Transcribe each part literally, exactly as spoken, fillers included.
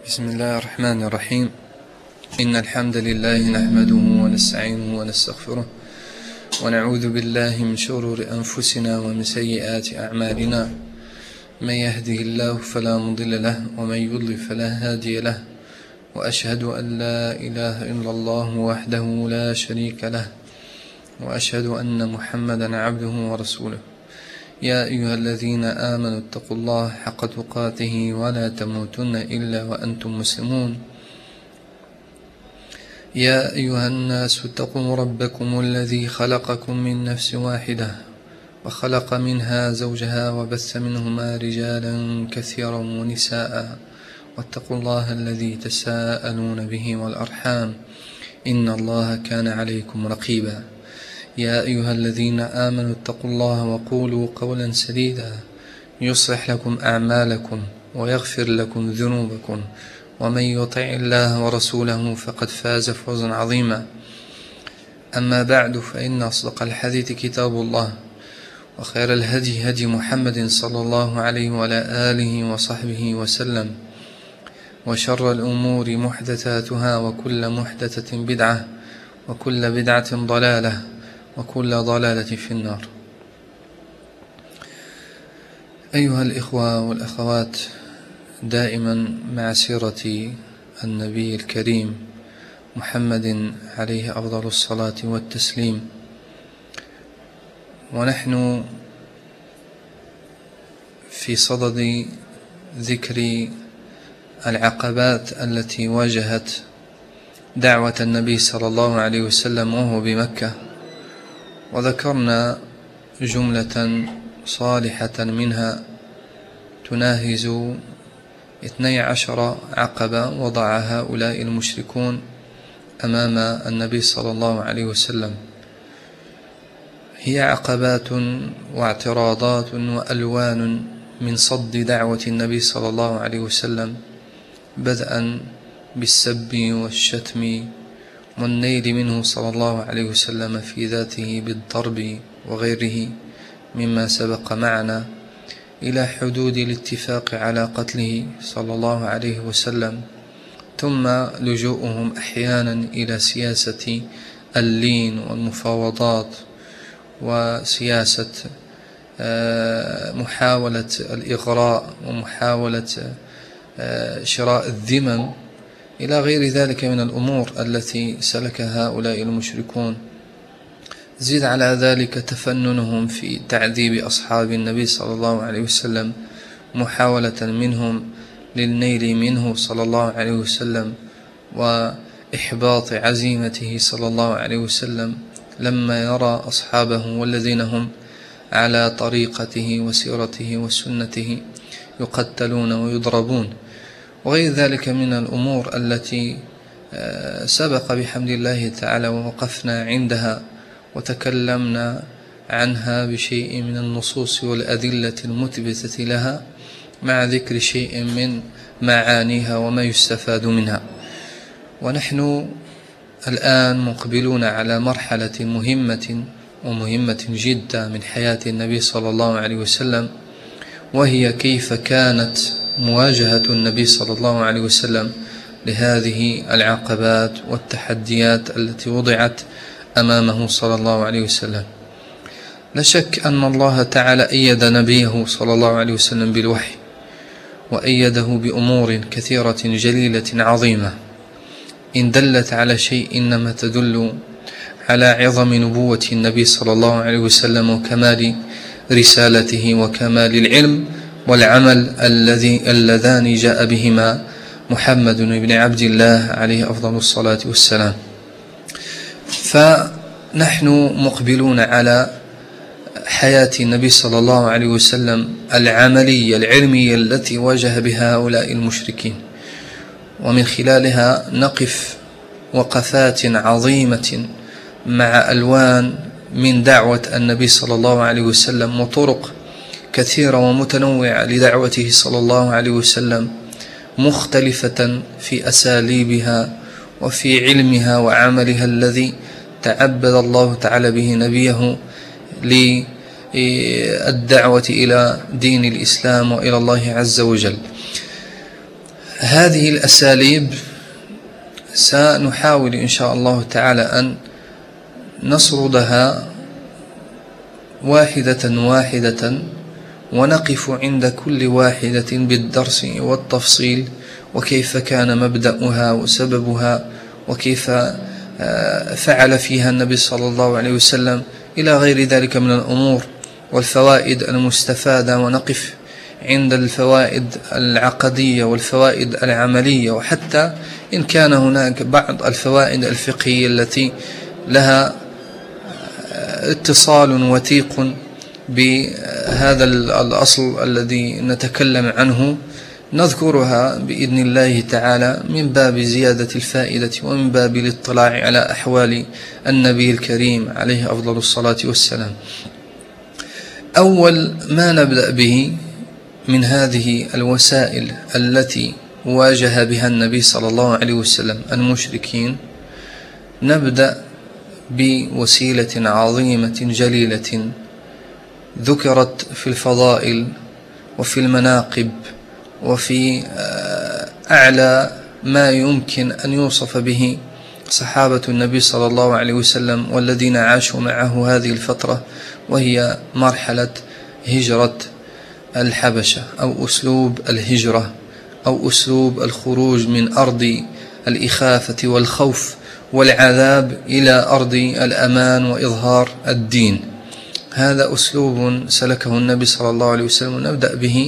بسم الله الرحمن الرحيم. إن الحمد لله نحمده ونستعينه ونستغفره ونعوذ بالله من شرور أنفسنا ومن سيئات أعمالنا. من يهده الله فلا مضل له ومن يضلل فلا هادي له، وأشهد أن لا إله إلا الله وحده لا شريك له، وأشهد أن محمدا عبده ورسوله. يا أيها الذين آمنوا اتقوا الله حق تقاته ولا تموتن إلا وأنتم مسلمون. يا أيها الناس اتقوا ربكم الذي خلقكم من نفس واحدة وخلق منها زوجها وبث منهما رجالا كثيرا ونساء، واتقوا الله الذي تساءلون به والأرحام إن الله كان عليكم رقيبا. يا أيها الذين آمنوا اتقوا الله وقولوا قولا سديدا يصلح لكم أعمالكم ويغفر لكم ذنوبكم، ومن يطع الله ورسوله فقد فاز فوزا عظيما. أما بعد، فإن أصدق الحديث كتاب الله، وخير الهدي هدي محمد صلى الله عليه وعلى آله وصحبه وسلم، وشر الأمور محدثاتها، وكل محدثة بدعة، وكل بدعة ضلالة، وكل ضلالة في النار. أيها الإخوة والأخوات، دائما مع سيرة النبي الكريم محمد عليه أفضل الصلاة والتسليم، ونحن في صدد ذكر العقبات التي واجهت دعوة النبي صلى الله عليه وسلم وهو بمكة، وذكرنا جملة صالحة منها تناهز اثني عشر عقبة وضع هؤلاء المشركون أمام النبي صلى الله عليه وسلم. هي عقبات واعتراضات وألوان من صد دعوة النبي صلى الله عليه وسلم، بدءا بالسب والشتم والنيل منه صلى الله عليه وسلم في ذاته بالضرب وغيره مما سبق معنا، إلى حدود الاتفاق على قتله صلى الله عليه وسلم، ثم لجوءهم أحيانا إلى سياسة اللين والمفاوضات، وسياسة محاولة الإغراء ومحاولة شراء الذمم إلى غير ذلك من الأمور التي سلكها هؤلاء المشركون. زيد على ذلك تفننهم في تعذيب أصحاب النبي صلى الله عليه وسلم، محاولة منهم للنيل منه صلى الله عليه وسلم وإحباط عزيمته صلى الله عليه وسلم لما يرى أصحابه والذين هم على طريقته وسيرته وسنته يقتلون ويضربون، وغير ذلك من الأمور التي سبق بحمد الله تعالى ووقفنا عندها وتكلمنا عنها بشيء من النصوص والأدلة المثبتة لها، مع ذكر شيء من معانيها وما يستفاد منها. ونحن الآن مقبلون على مرحلة مهمة ومهمة جدا من حياة النبي صلى الله عليه وسلم، وهي كيف كانت مواجهة النبي صلى الله عليه وسلم لهذه العقبات والتحديات التي وضعت أمامه صلى الله عليه وسلم. لا شك أن الله تعالى أيد نبيه صلى الله عليه وسلم بالوحي، وأيده بأمور كثيرة جليلة عظيمة، إن دلت على شيء إنما تدل على عظم نبوة النبي صلى الله عليه وسلم وكمال رسالته وكمال العلم والعمل الذي اللذان جاء بهما محمد بن عبد الله عليه أفضل الصلاة والسلام. فنحن مقبلون على حياة النبي صلى الله عليه وسلم العملية العلمية التي واجه بها هؤلاء المشركين، ومن خلالها نقف وقفات عظيمة مع ألوان من دعوة النبي صلى الله عليه وسلم وطرق كثيرة ومتنوعة لدعوته صلى الله عليه وسلم، مختلفة في أساليبها وفي علمها وعملها الذي تعبد الله تعالى به نبيه للدعوة إلى دين الإسلام وإلى الله عز وجل. هذه الأساليب سنحاول إن شاء الله تعالى أن نسردها واحدة واحدة، ونقف عند كل واحدة بالدرس والتفصيل، وكيف كان مبدأها وسببها، وكيف فعل فيها النبي صلى الله عليه وسلم، إلى غير ذلك من الأمور والفوائد المستفادة، ونقف عند الفوائد العقدية والفوائد العملية، وحتى إن كان هناك بعض الفوائد الفقهية التي لها اتصال وثيق بهذا الأصل الذي نتكلم عنه، نذكرها بإذن الله تعالى من باب زيادة الفائدة ومن باب الاطلاع على أحوال النبي الكريم عليه أفضل الصلاة والسلام. أول ما نبدأ به من هذه الوسائل التي واجه بها النبي صلى الله عليه وسلم المشركين، نبدأ بوسيلة عظيمة جليلة ذكرت في الفضائل وفي المناقب وفي أعلى ما يمكن أن يوصف به صحابة النبي صلى الله عليه وسلم والذين عاشوا معه هذه الفترة، وهي مرحلة هجرة الحبشة، أو أسلوب الهجرة، أو أسلوب الخروج من أرض الإخافة والخوف والعذاب إلى أرض الأمان وإظهار الدين. هذا أسلوب سلكه النبي صلى الله عليه وسلم، نبدأ به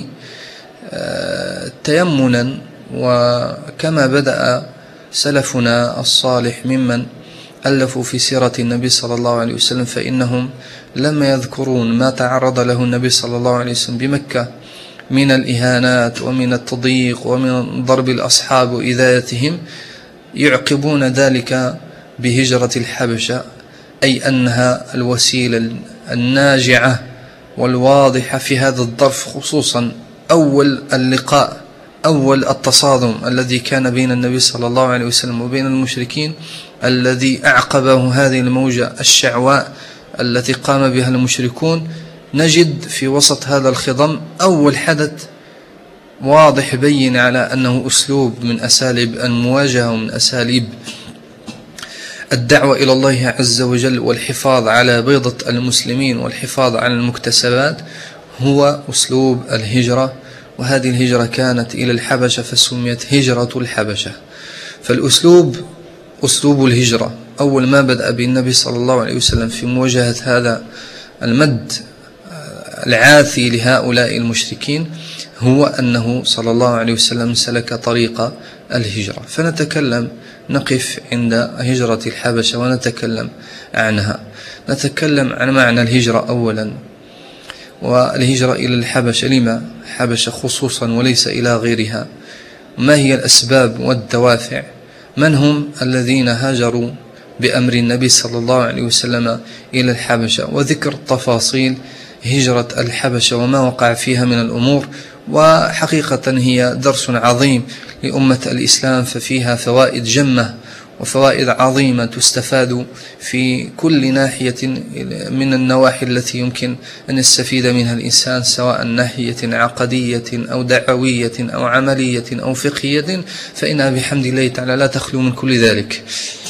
تيمنا، وكما بدأ سلفنا الصالح ممن ألفوا في سيرة النبي صلى الله عليه وسلم، فإنهم لما يذكرون ما تعرض له النبي صلى الله عليه وسلم بمكة من الإهانات ومن التضييق ومن ضرب الأصحاب وإذايتهم، يعقبون ذلك بهجرة الحبشة، أي أنها الوسيلة الناجعة والواضحة في هذا الظرف، خصوصا أول اللقاء، أول التصادم الذي كان بين النبي صلى الله عليه وسلم وبين المشركين، الذي أعقبه هذه الموجة الشعواء التي قام بها المشركون. نجد في وسط هذا الخضم أول حدث واضح بين على أنه أسلوب من أساليب المواجهة ومن أساليب الدعوة إلى الله عز وجل والحفاظ على بيضة المسلمين والحفاظ على المكتسبات، هو أسلوب الهجرة. وهذه الهجرة كانت إلى الحبشة فسميت هجرة الحبشة. فالأسلوب أسلوب الهجرة أول ما بدأ بالنبي صلى الله عليه وسلم في مواجهة هذا المد العاثي لهؤلاء المشركين، هو أنه صلى الله عليه وسلم سلك طريق الهجرة. فنتكلم نقف عند هجرة الحبشة ونتكلم عنها. نتكلم عن معنى الهجرة أولا، والهجرة إلى الحبشة، لما حبشة خصوصا وليس إلى غيرها؟ ما هي الأسباب والدوافع؟ من هم الذين هاجروا بأمر النبي صلى الله عليه وسلم إلى الحبشة؟ وذكر تفاصيل هجرة الحبشة وما وقع فيها من الأمور. وحقيقة هي درس عظيم لأمة الإسلام، ففيها فوائد جمة وفوائد عظيمة تستفاد في كل ناحية من النواحي التي يمكن أن يستفيد منها الإنسان، سواء ناحية عقدية أو دعوية أو عملية أو فقهية، فإنها بحمد الله تعالى لا تخلو من كل ذلك.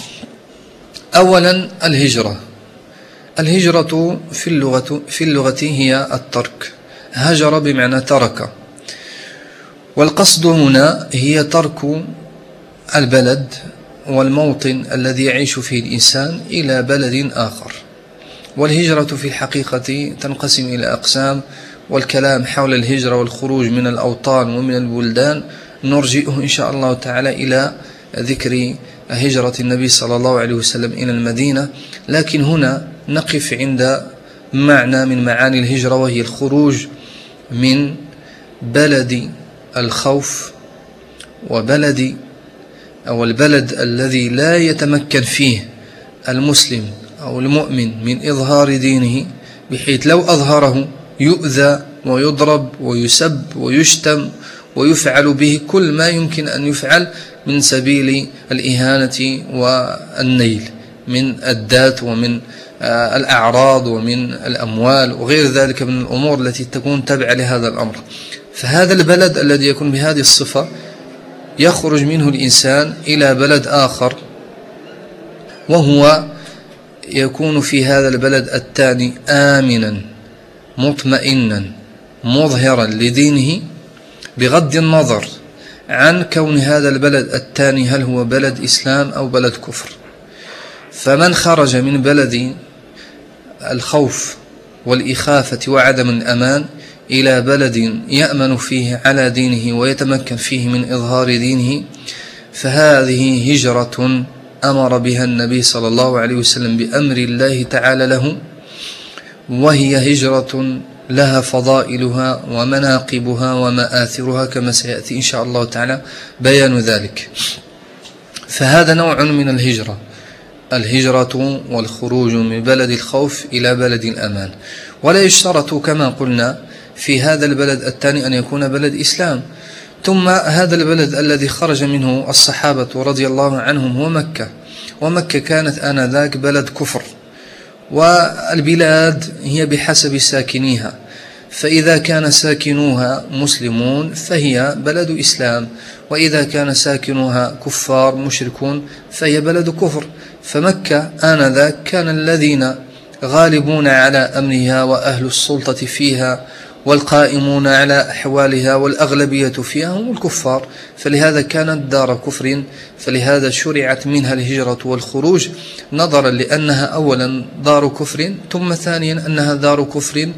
أولا الهجرة. الهجرة في اللغة في اللغة هي الترك. هجر بمعنى ترك، والقصد هنا هي ترك البلد والموطن الذي يعيش فيه الإنسان إلى بلد آخر. والهجرة في الحقيقة تنقسم إلى أقسام، والكلام حول الهجرة والخروج من الأوطان ومن البلدان نرجئه إن شاء الله تعالى إلى ذكر هجرة النبي صلى الله عليه وسلم إلى المدينة. لكن هنا نقف عند معنى من معاني الهجرة، وهي الخروج من بلد الخوف وبلد أو البلد الذي لا يتمكن فيه المسلم أو المؤمن من إظهار دينه، بحيث لو أظهره يؤذى ويضرب ويسب ويشتم ويفعل به كل ما يمكن أن يفعل من سبيل الإهانة والنيل من الذات ومن الأعراض ومن الأموال وغير ذلك من الأمور التي تكون تبع لهذا الأمر. فهذا البلد الذي يكون بهذه الصفة يخرج منه الإنسان إلى بلد آخر، وهو يكون في هذا البلد الثاني آمنا مطمئنا مظهرا لدينه، بغض النظر عن كون هذا البلد الثاني هل هو بلد إسلام أو بلد كفر. فمن خرج من بلد الخوف والإخافة وعدم الأمان إلى بلد يأمن فيه على دينه ويتمكن فيه من إظهار دينه، فهذه هجرة أمر بها النبي صلى الله عليه وسلم بأمر الله تعالى له، وهي هجرة لها فضائلها ومناقبها ومآثرها كما سيأتي إن شاء الله تعالى بيان ذلك. فهذا نوع من الهجرة، الهجرة والخروج من بلد الخوف إلى بلد الأمان. ولا يشترط كما قلنا في هذا البلد الثاني أن يكون بلد إسلام. ثم هذا البلد الذي خرج منه الصحابة رضي الله عنهم هو مكة، ومكة كانت آنذاك بلد كفر، والبلاد هي بحسب ساكنيها، فإذا كان ساكنوها مسلمون فهي بلد إسلام، وإذا كان ساكنوها كفار مشركون فهي بلد كفر. فمكة آنذاك كان الذين غالبون على أمنها وأهل السلطة فيها والقائمون على أحوالها والأغلبية فيها هم الكفار، فلهذا كانت دار كفر، فلهذا شرعت منها الهجرة والخروج، نظرا لأنها أولا دار كفر، ثم ثانيا أنها دار كفر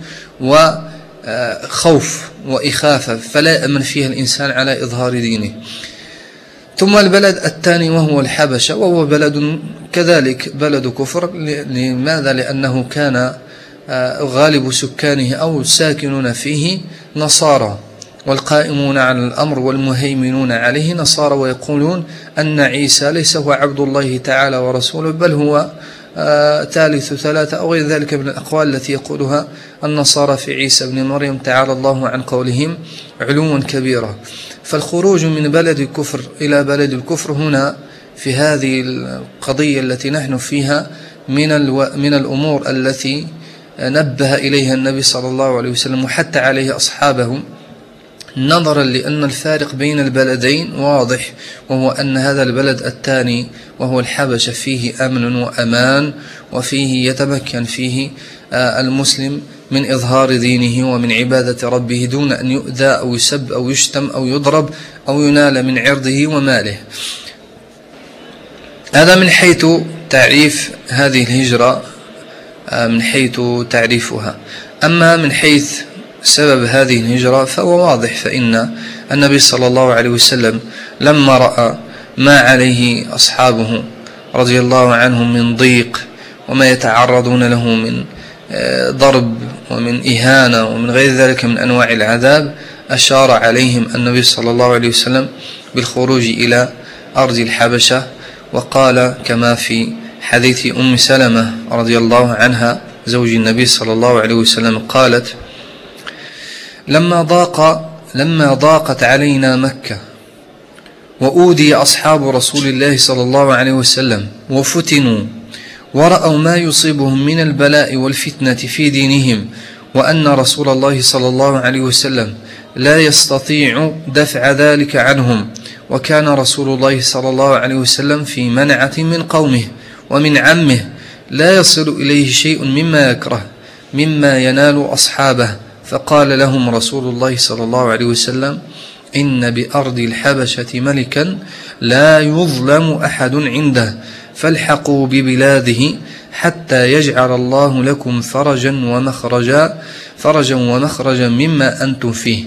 وخوف وإخافة، فلا يأمن فيها الإنسان على إظهار دينه. ثم البلد الثاني وهو الحبشة، وهو بلد كذلك بلد كفر. لماذا؟ لأنه كان غالب سكانه أو ساكنون فيه نصارى، والقائمون على الأمر والمهيمنون عليه نصارى، ويقولون أن عيسى ليس هو عبد الله تعالى ورسوله، بل هو ثالث ثلاثة أو غير ذلك من الأقوال التي يقولها النصارى في عيسى بن مريم تعالى الله عن قولهم علوا كبيرا. فالخروج من بلد الكفر إلى بلد الكفر هنا في هذه القضية التي نحن فيها من من الأمور التي نبه إليها النبي صلى الله عليه وسلم وحتى عليه أصحابه، نظرا لأن الفارق بين البلدين واضح، وهو أن هذا البلد الثاني وهو الحبشة فيه أمن وأمان، وفيه يتمكن فيه المسلم من إظهار دينه ومن عبادة ربه دون أن يؤذى أو يسب أو يشتم أو يضرب أو ينال من عرضه وماله. هذا من حيث تعريف هذه الهجرة، من حيث تعريفها. أما من حيث سبب هذه الهجرة فهو واضح، فإن النبي صلى الله عليه وسلم لما رأى ما عليه أصحابه رضي الله عنهم من ضيق وما يتعرضون له من ضرب ومن إهانة ومن غير ذلك من أنواع العذاب، أشار عليهم النبي صلى الله عليه وسلم بالخروج إلى أرض الحبشة، وقال كما في حديث أم سلمة رضي الله عنها زوج النبي صلى الله عليه وسلم قالت: لما ضاق لما ضاقت علينا مكة وأودي أصحاب رسول الله صلى الله عليه وسلم وفتنوا ورأوا ما يصيبهم من البلاء والفتنة في دينهم، وأن رسول الله صلى الله عليه وسلم لا يستطيع دفع ذلك عنهم، وكان رسول الله صلى الله عليه وسلم في منعة من قومه ومن عمه لا يصل إليه شيء مما يكره مما ينال أصحابه، فقال لهم رسول الله صلى الله عليه وسلم: إن بأرض الحبشة ملكا لا يظلم أحد عنده، فالحقوا ببلاده حتى يجعل الله لكم فرجا ومخرجا فرجا ومخرجا مما أنتم فيه.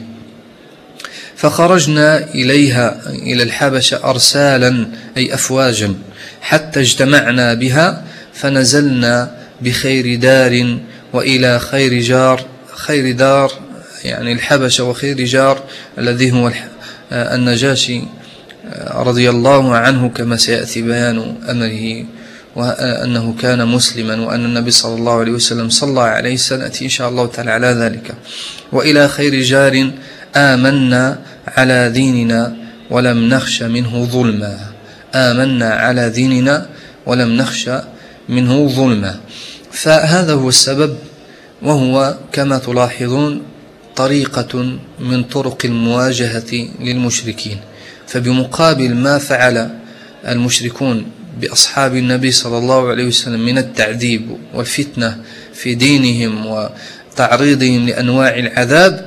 فخرجنا إليها إلى الحبشة أرسالا أي أفواجا حتى اجتمعنا بها، فنزلنا بخير دار وإلى خير جار. خير دار يعني الحبشة، وخير جار الذي هو النجاشي رضي الله عنه كما سيأتي بيان أمره، وأنه كان مسلما وأن النبي صلى الله عليه وسلم صلى عليه، سنأتي إن شاء الله تعالى على ذلك. وإلى خير جار آمنا على ديننا ولم نخش منه ظلما، آمنا على ديننا ولم نخش منه ظلما. فهذا هو السبب، وهو كما تلاحظون طريقة من طرق المواجهة للمشركين. فبمقابل ما فعل المشركون بأصحاب النبي صلى الله عليه وسلم من التعذيب والفتنة في دينهم وتعريضهم لأنواع العذاب،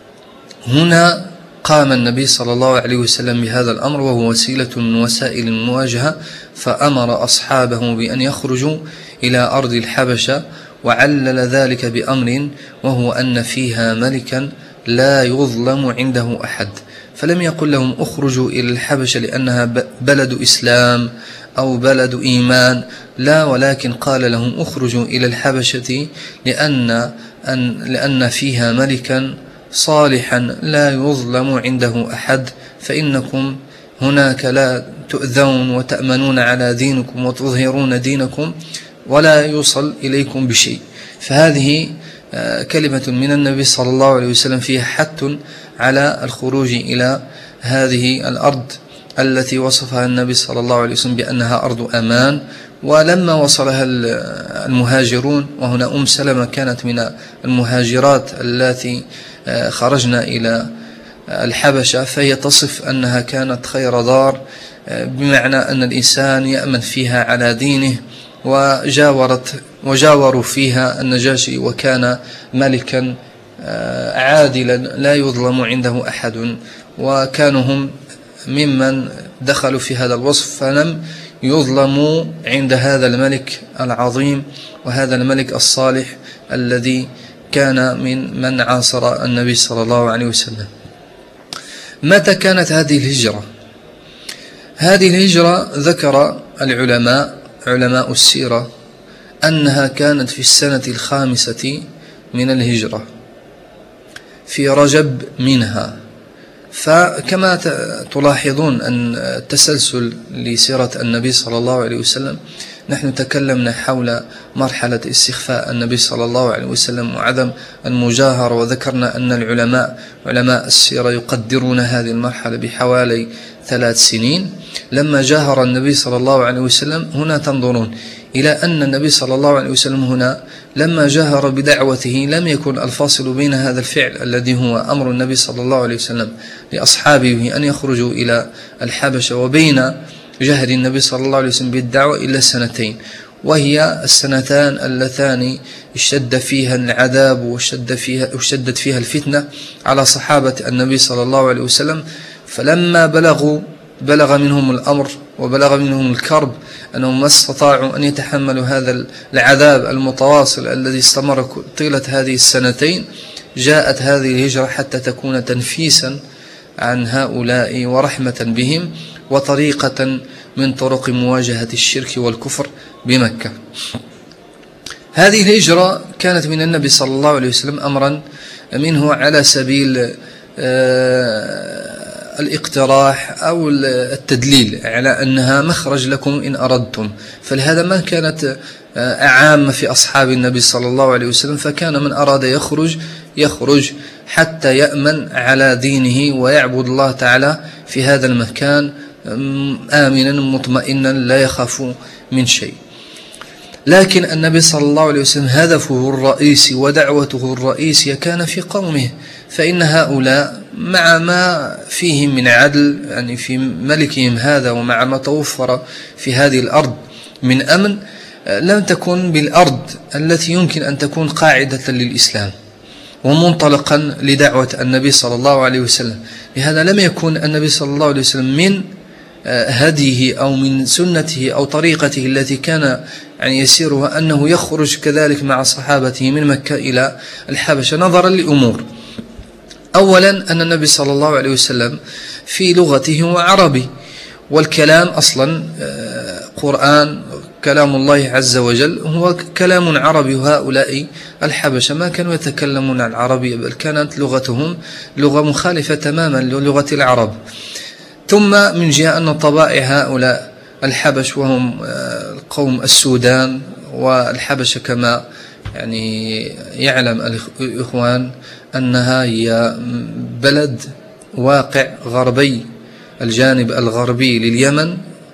هنا قام النبي صلى الله عليه وسلم بهذا الأمر، وهو وسيلة من وسائل المواجهة، فأمر أصحابه بأن يخرجوا إلى أرض الحبشة، وعلل ذلك بأمر وهو أن فيها ملكا لا يظلم عنده أحد. فلم يقل لهم اخرجوا إلى الحبشة لأنها بلد إسلام أو بلد إيمان، لا، ولكن قال لهم اخرجوا إلى الحبشة لأن, أن لأن فيها ملكا صالحا لا يظلم عنده أحد، فإنكم هناك لا تؤذون وتأمنون على دينكم وتظهرون دينكم ولا يوصل إليكم بشيء. فهذه كلمة من النبي صلى الله عليه وسلم فيها حث على الخروج إلى هذه الأرض التي وصفها النبي صلى الله عليه وسلم بأنها أرض أمان. ولما وصلها المهاجرون، وهنا أم سلمة كانت من المهاجرات التي خرجنا إلى الحبشة، فهي تصف أنها كانت خير دار، بمعنى أن الإنسان يأمن فيها على دينه، وجاورت وجاوروا فيها النجاشي، وكان ملكا عادلا لا يظلم عنده أحد، وكانوا هم ممن دخلوا في هذا الوصف فلم يظلموا عند هذا الملك العظيم وهذا الملك الصالح الذي كان من من عاصر النبي صلى الله عليه وسلم. متى كانت هذه الهجرة؟ هذه الهجرة ذكر العلماء علماء السيرة أنها كانت في السنة الخامسة من الهجرة في رجب منها. فكما تلاحظون أن التسلسل لسيرة النبي صلى الله عليه وسلم، نحن تكلمنا حول مرحلة استخفاء النبي صلى الله عليه وسلم وعدم المجاهرة، وذكرنا أن العلماء علماء السيرة يقدرون هذه المرحلة بحوالي ثلاث سنين. لما جاهر النبي صلى الله عليه وسلم، هنا تنظرون إلى أن النبي صلى الله عليه وسلم هنا لما جاهر بدعوته لم يكن الفاصل بين هذا الفعل الذي هو أمر النبي صلى الله عليه وسلم لأصحابه أن يخرجوا إلى الحبشة وبين جهر النبي صلى الله عليه وسلم بالدعوة إلا سنتين، وهي السنتان اللتان اشتد فيها العذاب واشتد فيها واشتدت فيها الفتنة على صحابة النبي صلى الله عليه وسلم. فلما بلغوا بلغ منهم الأمر وبلغ منهم الكرب أنهم ما استطاعوا أن يتحملوا هذا العذاب المتواصل الذي استمر طيلة هذه السنتين، جاءت هذه الهجرة حتى تكون تنفيسا عن هؤلاء ورحمة بهم وطريقة من طرق مواجهة الشرك والكفر بمكة. هذه الهجرة كانت من النبي صلى الله عليه وسلم أمرا منه على سبيل الاقتراح أو التدليل على أنها مخرج لكم إن أردتم، فلهذا ما كانت عامة في أصحاب النبي صلى الله عليه وسلم، فكان من أراد يخرج يخرج حتى يأمن على دينه ويعبد الله تعالى في هذا المكان آمنا مطمئنا لا يخاف من شيء. لكن النبي صلى الله عليه وسلم هدفه الرئيسي ودعوته الرئيسية كان في قومه، فإن هؤلاء مع ما فيهم من عدل يعني في ملكهم هذا ومع ما توفر في هذه الأرض من أمن، لم تكن بالأرض التي يمكن أن تكون قاعدة للإسلام ومنطلقا لدعوة النبي صلى الله عليه وسلم. لهذا لم يكن النبي صلى الله عليه وسلم من هديه أو من سنته أو طريقته التي كان يعني يسيرها أنه يخرج كذلك مع صحابته من مكة إلى الحبشة، نظرا لأمور. أولا أن النبي صلى الله عليه وسلم في لغته هو عربي، والكلام أصلا قرآن كلام الله عز وجل هو كلام عربي، وهؤلاء الحبشة ما كانوا يتكلمون العربية بل كانت لغتهم لغة مخالفة تماما للغة العرب. ثم من جهة أن طبائع هؤلاء الحبش وهم القوم السودان والحبشة كما يعني يعلم الإخوان أنها هي بلد واقع غربي الجانب الغربي لليمن،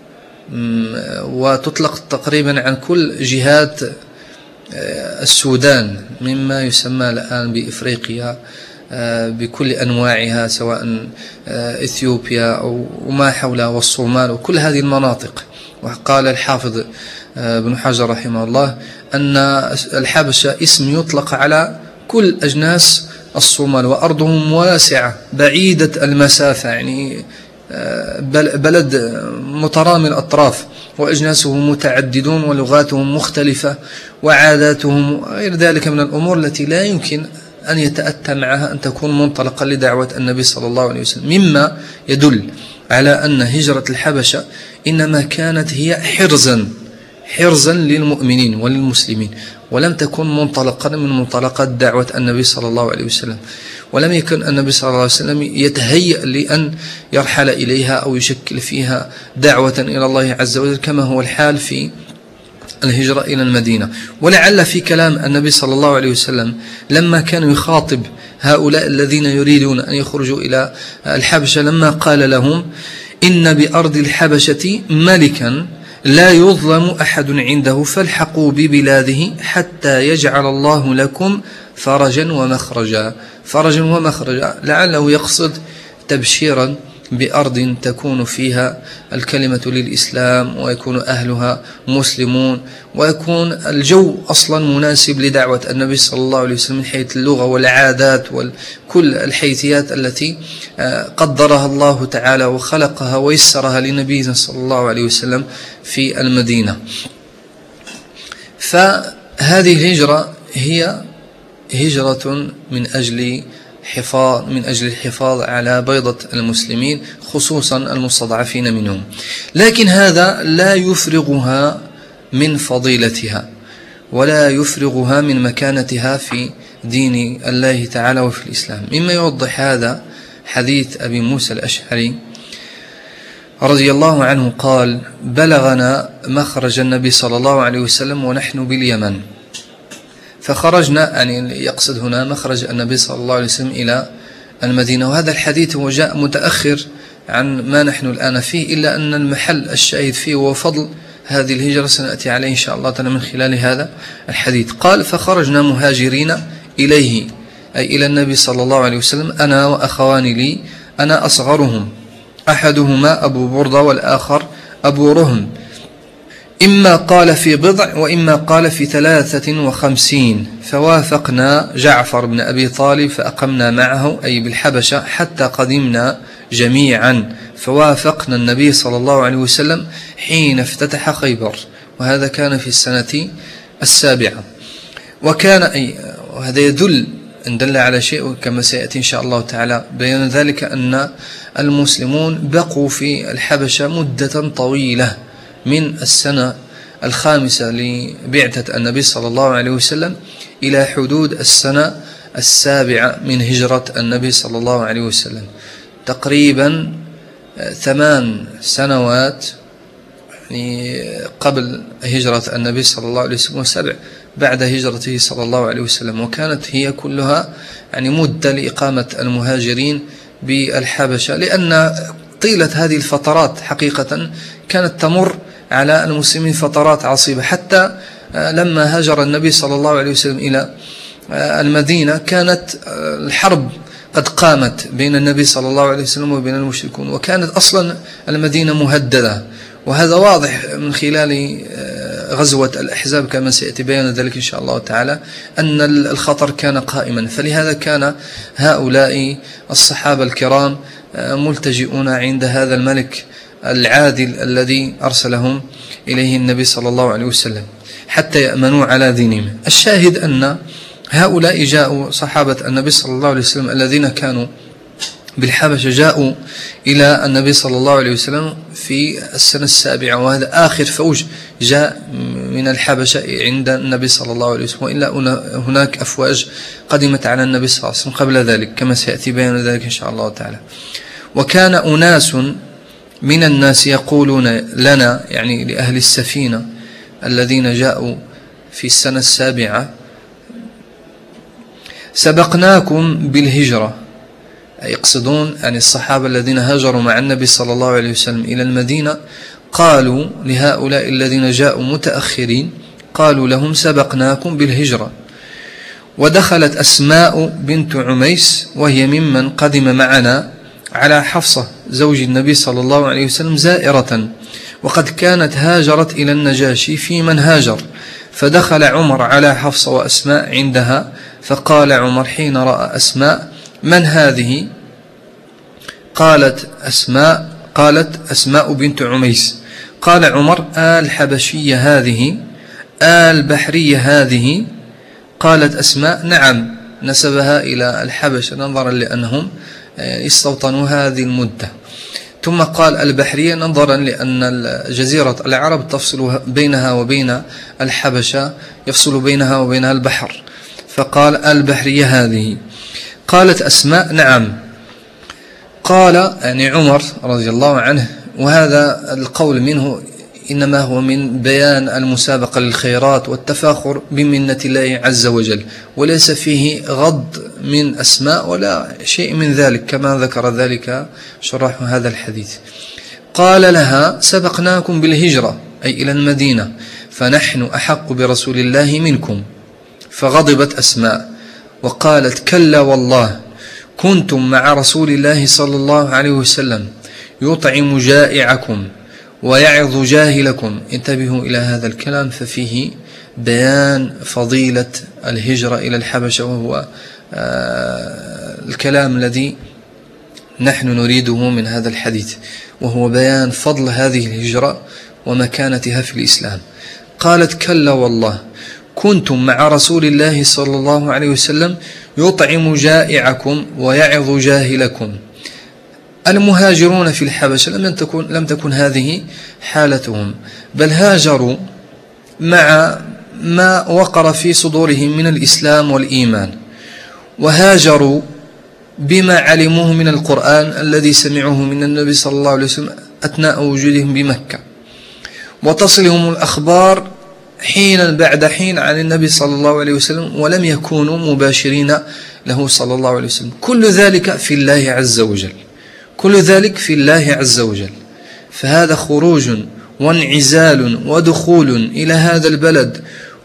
وتطلق تقريبا عن كل جهات السودان مما يسمى الآن بإفريقيا بكل أنواعها، سواء إثيوبيا أو ما حولها والصومال وكل هذه المناطق. وقال الحافظ ابن حجر رحمه الله أن الحبشة اسم يطلق على كل أجناس الصومال، وأرضهم واسعة بعيدة المسافة، يعني بلد مترامي الأطراف، وأجناسه متعددون ولغاتهم مختلفة وعاداتهم غير ذلك من الأمور التي لا يمكن أن يتأتى معها أن تكون منطلقا لدعوة النبي صلى الله عليه وسلم، مما يدل على أن هجرة الحبشة إنما كانت هي حرزا حرزا للمؤمنين وللمسلمين، ولم تكن منطلقا من منطلقات دعوة النبي صلى الله عليه وسلم، ولم يكن النبي صلى الله عليه وسلم يتهيأ لأن يرحل إليها أو يشكل فيها دعوة إلى الله عز وجل كما هو الحال في الهجرة إلى المدينة. ولعل في كلام النبي صلى الله عليه وسلم لما كان يخاطب هؤلاء الذين يريدون أن يخرجوا إلى الحبشة، لما قال لهم: إن بأرض الحبشة ملكا لا يظلم أحد عنده، فالحقوا ببلاده حتى يجعل الله لكم فرجا ومخرجا. فرجا ومخرجا، لعله يقصد تبشيرا بأرض تكون فيها الكلمة للإسلام، ويكون أهلها مسلمون، ويكون الجو أصلا مناسب لدعوة النبي صلى الله عليه وسلم من حيث اللغة والعادات وكل الحيثيات التي قدرها الله تعالى وخلقها ويسرها لنبينا صلى الله عليه وسلم في المدينة. فهذه الهجرة هي هجرة من أجل حفاظ من أجل الحفاظ على بيضة المسلمين، خصوصا المستضعفين منهم، لكن هذا لا يفرغها من فضيلتها ولا يفرغها من مكانتها في دين الله تعالى وفي الإسلام. مما يوضح هذا حديث أبي موسى الأشعري رضي الله عنه قال: بلغنا مخرج النبي صلى الله عليه وسلم ونحن باليمن، فخرجنا، يعني يقصد هنا مخرج النبي صلى الله عليه وسلم إلى المدينة. وهذا الحديث هو جاء متأخر عن ما نحن الآن فيه، إلا أن المحل الشاهد فيه وفضل هذه الهجرة سنأتي عليه إن شاء الله تعالى من خلال هذا الحديث. قال: فخرجنا مهاجرين إليه، أي إلى النبي صلى الله عليه وسلم، أنا وأخوان لي، أنا أصغرهم، أحدهما أبو بردة والآخر أبو رهم، إما قال في بضع وإما قال في ثلاثة وخمسين. فوافقنا جعفر بن أبي طالب فأقمنا معه، أي بالحبشة، حتى قدمنا جميعا، فوافقنا النبي صلى الله عليه وسلم حين افتتح خيبر، وهذا كان في السنة السابعة. وكان أي وهذا يدل إن دل على شيء كما سيأتي إن شاء الله تعالى بيان ذلك، أن المسلمون بقوا في الحبشة مدة طويلة من السنة الخامسة لبعثة النبي صلى الله عليه وسلم إلى حدود السنة السابعة من هجرة النبي صلى الله عليه وسلم، تقريبا ثمان سنوات يعني قبل هجرة النبي صلى الله عليه وسلم، وسبع بعد هجرته صلى الله عليه وسلم. وكانت هي كلها يعني مدة لإقامة المهاجرين بالحبشة، لأن طيلة هذه الفترات حقيقة كانت تمر على المسلمين فترات عصيبة، حتى لما هاجر النبي صلى الله عليه وسلم إلى المدينة كانت الحرب قد قامت بين النبي صلى الله عليه وسلم وبين المشركون، وكانت أصلا المدينة مهددة، وهذا واضح من خلال غزوة الأحزاب كما سيأتي بيان ذلك إن شاء الله تعالى، أن الخطر كان قائما. فلهذا كان هؤلاء الصحابة الكرام ملتجئون عند هذا الملك العادل الذي أرسلهم إليه النبي صلى الله عليه وسلم حتى يأمنوا على دينهم. الشاهد أن هؤلاء جاءوا صحابة النبي صلى الله عليه وسلم الذين كانوا بالحبشة، جاءوا إلى النبي صلى الله عليه وسلم في السنة السابعة، وهذا آخر فوج جاء من الحبشة عند النبي صلى الله عليه وسلم، وإلا هناك أفواج قدمت على النبي صلى الله عليه وسلم قبل ذلك كما سيأتي بيان ذلك إن شاء الله تعالى. وكان أناس من الناس يقولون لنا، يعني لأهل السفينة الذين جاءوا في السنة السابعة: سبقناكم بالهجرة، يقصدون يعني الصحابة الذين هاجروا مع النبي صلى الله عليه وسلم إلى المدينة، قالوا لهؤلاء الذين جاءوا متأخرين، قالوا لهم: سبقناكم بالهجرة، ودخلت أسماء بنت عميس وهي ممن قدم معنا على حفصة زوج النبي صلى الله عليه وسلم زائرة، وقد كانت هاجرت إلى النجاشي في من هاجر، فدخل عمر على حفصة وأسماء عندها، فقال عمر حين رأى أسماء: من هذه؟ قالت أسماء قالت أسماء بنت عميس. قال عمر: آل حبشية هذه؟ آل بحرية هذه؟ قالت أسماء: نعم، نسبها إلى الحبشة نظرا لأنهم استوطنوا هذه المدة. ثم قال البحرية نظرا لأن جزيرة العرب تفصل بينها وبين الحبشة، يفصل بينها وبينها البحر، فقال البحرية هذه. قالت أسماء: نعم. قال يعني عمر رضي الله عنه، وهذا القول منه إنما هو من بيان المسابقة للخيرات والتفاخر بمنة الله عز وجل، وليس فيه غض من أسماء ولا شيء من ذلك كما ذكر ذلك شراح هذا الحديث. قال لها: سبقناكم بالهجرة أي إلى المدينة، فنحن أحق برسول الله منكم. فغضبت أسماء وقالت: كلا والله، كنتم مع رسول الله صلى الله عليه وسلم يطعم جائعكم ويعظ جاهلكم. انتبهوا إلى هذا الكلام، ففيه بيان فضيلة الهجرة إلى الحبشة، وهو الكلام الذي نحن نريده من هذا الحديث، وهو بيان فضل هذه الهجرة ومكانتها في الإسلام. قالت: كلا والله، كنتم مع رسول الله صلى الله عليه وسلم يطعم جائعكم ويعظ جاهلكم. المهاجرون في الحبشة لم تكن, لم تكن هذه حالتهم، بل هاجروا مع ما وقر في صدورهم من الإسلام والإيمان، وهاجروا بما علموه من القرآن الذي سمعوه من النبي صلى الله عليه وسلم أثناء وجودهم بمكة، وتصلهم الأخبار حينا بعد حين عن النبي صلى الله عليه وسلم، ولم يكونوا مباشرين له صلى الله عليه وسلم. كل ذلك في الله عز وجل، كل ذلك في الله عز وجل. فهذا خروج وانعزال ودخول إلى هذا البلد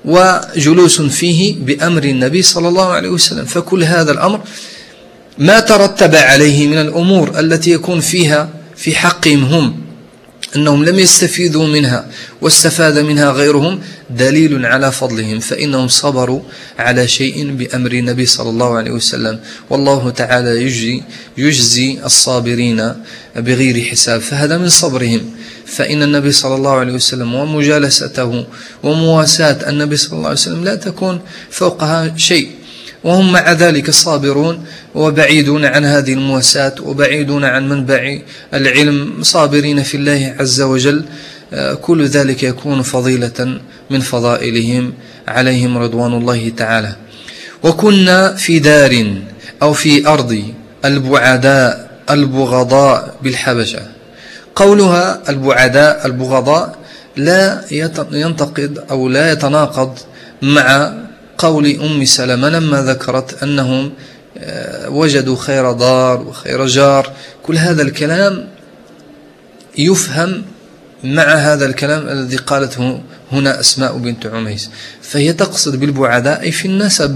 وجلوس فيه بأمر النبي صلى الله عليه وسلم. فكل هذا الأمر ما ترتب عليه من الأمور التي يكون فيها في حقهم هم أنهم لم يستفيدوا منها واستفاد منها غيرهم دليل على فضلهم، فإنهم صبروا على شيء بأمر النبي صلى الله عليه وسلم، والله تعالى يجزي, يجزي الصابرين بغير حساب. فهذا من صبرهم، فإن النبي صلى الله عليه وسلم ومجالسته ومواساة النبي صلى الله عليه وسلم لا تكون فوقها شيء، وهم مع ذلك صابرون وبعيدون عن هذه المواساة وبعيدون عن منبع العلم، صابرين في الله عز وجل. كل ذلك يكون فضيلة من فضائلهم عليهم رضوان الله تعالى. وكنا في دار أو في أرض البعداء البغضاء بالحبشة. قولها البعداء البغضاء لا ينتقد أو لا يتناقض مع قول أم سلمة لما ذكرت أنهم وجدوا خير دار وخير جار. كل هذا الكلام يفهم مع هذا الكلام الذي قالته هنا أسماء بنت عميس، فهي تقصد بالبعداء أي في النسب،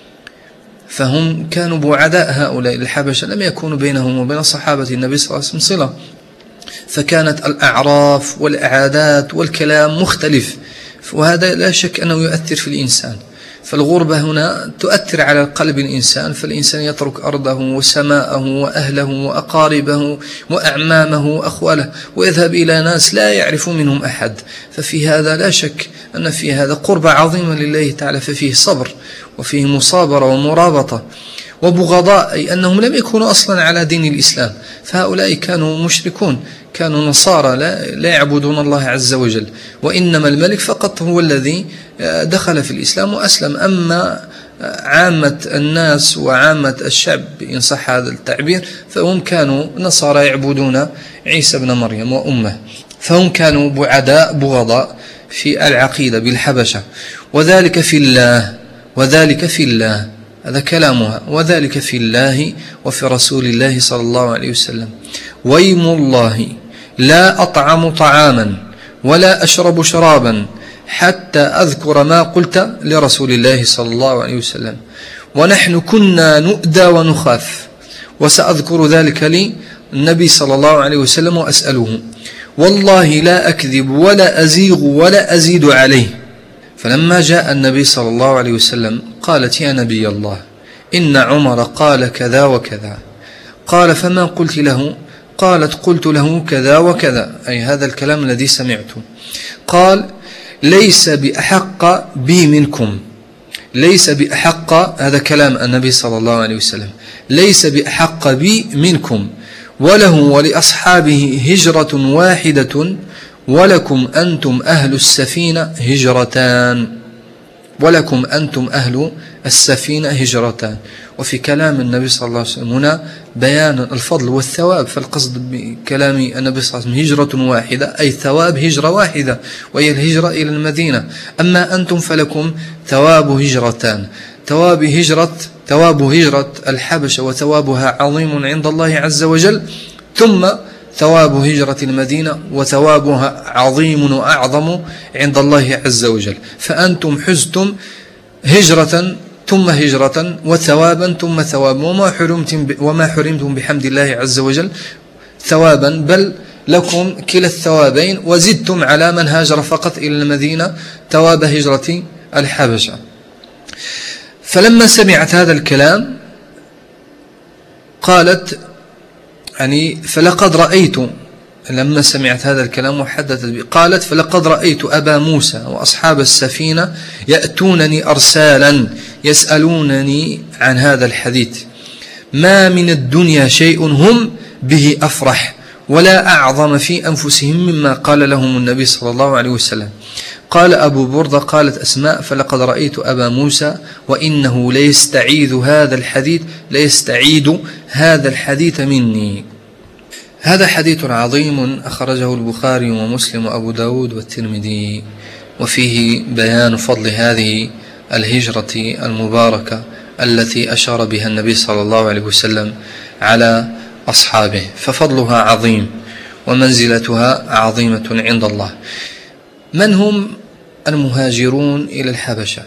فهم كانوا بعداء هؤلاء الحبشة، لم يكونوا بينهم وبين صحابة النبي صلى الله عليه وسلم صلة، فكانت الأعراف والعادات والكلام مختلف، وهذا لا شك أنه يؤثر في الإنسان. فالغربة هنا تؤثر على قلب الإنسان، فالإنسان يترك أرضه وسماءه وأهله وأقاربه وأعمامه وأخواله ويذهب إلى ناس لا يعرف منهم أحد، ففي هذا لا شك أن في هذا قربة عظيمة لله تعالى، ففيه صبر وفيه مصابرة ومرابطة. وبغضاء أي أنهم لم يكونوا أصلا على دين الإسلام، فهؤلاء كانوا مشركون، كانوا نصارى لا, لا يعبدون الله عز وجل، وإنما الملك فقط هو الذي دخل في الإسلام وأسلم. أما عامة الناس وعامة الشعب إن صح هذا التعبير فهم كانوا نصارى يعبدون عيسى بن مريم وأمه، فهم كانوا بعداء بغضاء في العقيدة بالحبشة. وذلك في الله، وذلك في الله، هذا كلامها، وذلك في الله وفي رسول الله صلى الله عليه وسلم. ويم الله لا أطعم طعاما ولا أشرب شرابا حتى أذكر ما قلت لرسول الله صلى الله عليه وسلم، ونحن كنا نؤدى ونخاف، وسأذكر ذلك للنبي صلى الله عليه وسلم وأسأله، والله لا أكذب ولا أزيغ ولا أزيد عليه. فلما جاء النبي صلى الله عليه وسلم قالت: يا نبي الله، إن عمر قال كذا وكذا. قال: فما قلت له؟ قالت: قلت له كذا وكذا، أي هذا الكلام الذي سمعته. قال: ليس بأحق بي منكم، ليس بأحق، هذا كلام النبي صلى الله عليه وسلم، ليس بأحق بي منكم، وله ولأصحابه هجرة واحدة، ولكم أنتم أهل السفينة هجرتان، ولكم أنتم أهل السفينة هجرتان. وفي كلام النبي صلى الله عليه وسلم هنا بيان الفضل والثواب، فالقصد بكلام النبي صلى الله عليه وسلم هجرة واحدة أي ثواب هجرة واحدة، وهي الهجرة إلى المدينة. أما أنتم فلكم ثواب هجرتان، ثواب هجرة ثواب هجرة الحبشة وثوابها عظيم عند الله عز وجل، ثم ثواب هجرة المدينة وثوابها عظيم وأعظم عند الله عز وجل. فأنتم حزتم هجرة ثم هجرة وثوابا ثم ثوابا، وما حرمتم وما حرمتم بحمد الله عز وجل ثوابا، بل لكم كلا الثوابين، وزدتم على من هاجر فقط إلى المدينة ثواب هجرة الحبشة. فلما سمعت هذا الكلام قالت يعني فلقد رأيت، لما سمعت هذا الكلام وحدثت به قالت: فلقد رأيت أبا موسى وأصحاب السفينة يأتونني أرسالا يسألونني عن هذا الحديث، ما من الدنيا شيء هم به أفرح ولا أعظم في أنفسهم مما قال لهم النبي صلى الله عليه وسلم. قال أبو بردة: قالت أسماء: فلقد رأيت أبا موسى وإنه ليستعيذ هذا الحديث ليستعيد هذا الحديث مني. هذا حديث عظيم أخرجه البخاري ومسلم وأبو داود والترمذي، وفيه بيان فضل هذه الهجرة المباركة التي أشار بها النبي صلى الله عليه وسلم على أصحابه، ففضلها عظيم ومنزلتها عظيمة عند الله. من هم المهاجرون إلى الحبشة؟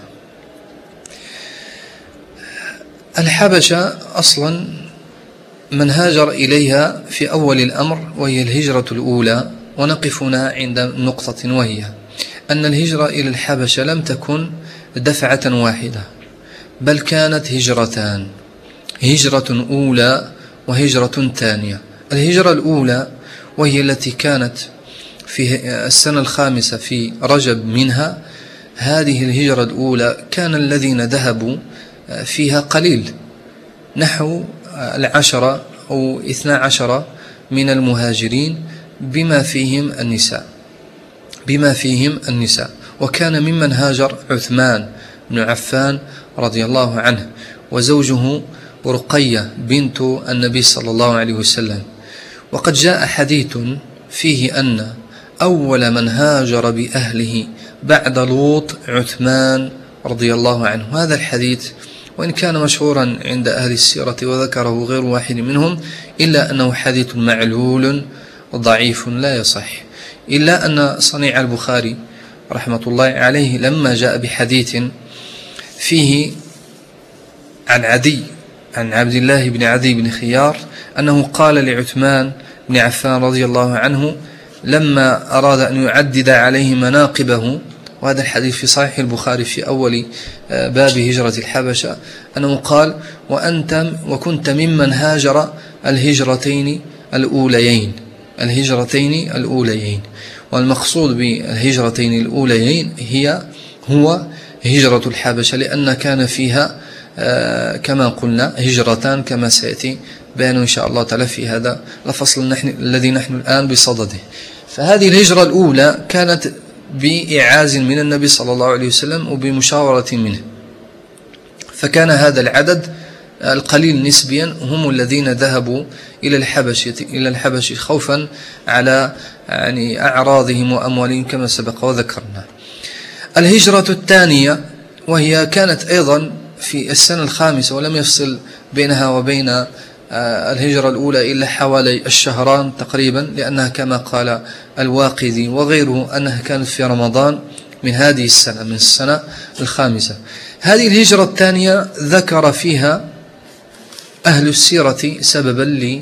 الحبشة أصلا من هاجر إليها في أول الأمر، وهي الهجرة الأولى. ونقف هنا عند نقطة، وهي أن الهجرة إلى الحبشة لم تكن دفعة واحدة، بل كانت هجرتان، هجرة أولى وهجرة ثانية. الهجرة الأولى وهي التي كانت في السنة الخامسة في رجب منها، هذه الهجرة الأولى كان الذين ذهبوا فيها قليل، نحو العشرة أو اثنا عشر من المهاجرين، بما فيهم النساء بما فيهم النساء وكان ممن هاجر عثمان بن عفان رضي الله عنه، وزوجه رقية بنت النبي صلى الله عليه وسلم. وقد جاء حديث فيه أن أول من هاجر بأهله بعد لوط عثمان رضي الله عنه. هذا الحديث وإن كان مشهورا عند أهل السيرة وذكره غير واحد منهم، إلا أنه حديث معلول ضعيف لا يصح، إلا أن صنيع البخاري رحمة الله عليه لما جاء بحديث فيه عن عدي عن عبد الله بن عدي بن خيار أنه قال لعثمان بن عفان رضي الله عنه لما أراد أن يعدد عليه مناقبه، وهذا الحديث في صحيح البخاري في أول باب هجرة الحبشة، أنه قال: وأنت وكنت ممن هاجر الهجرتين الأوليين الهجرتين الأوليين والمقصود بالهجرتين الأوليين هي هو هجرة الحبشة، لأن كان فيها كما قلنا هجرتان، كما سيأتي بيان إن شاء الله تعالى في هذا الفصل نحن الذي نحن الآن بصدده. فهذه الهجرة الأولى كانت بإعاز من النبي صلى الله عليه وسلم وبمشاورة منه، فكان هذا العدد القليل نسبيا هم الذين ذهبوا إلى الحبشة إلى الحبشة خوفا على يعني أعراضهم وأموالهم كما سبق وذكرنا. الهجرة الثانية وهي كانت أيضا في السنة الخامسة، ولم يفصل بينها وبين الهجرة الأولى إلا حوالي الشهران تقريبا، لأنها كما قال الواقدي وغيره أنها كانت في رمضان من هذه السنة، من السنة الخامسة. هذه الهجرة الثانية ذكر فيها أهل السيرة سببا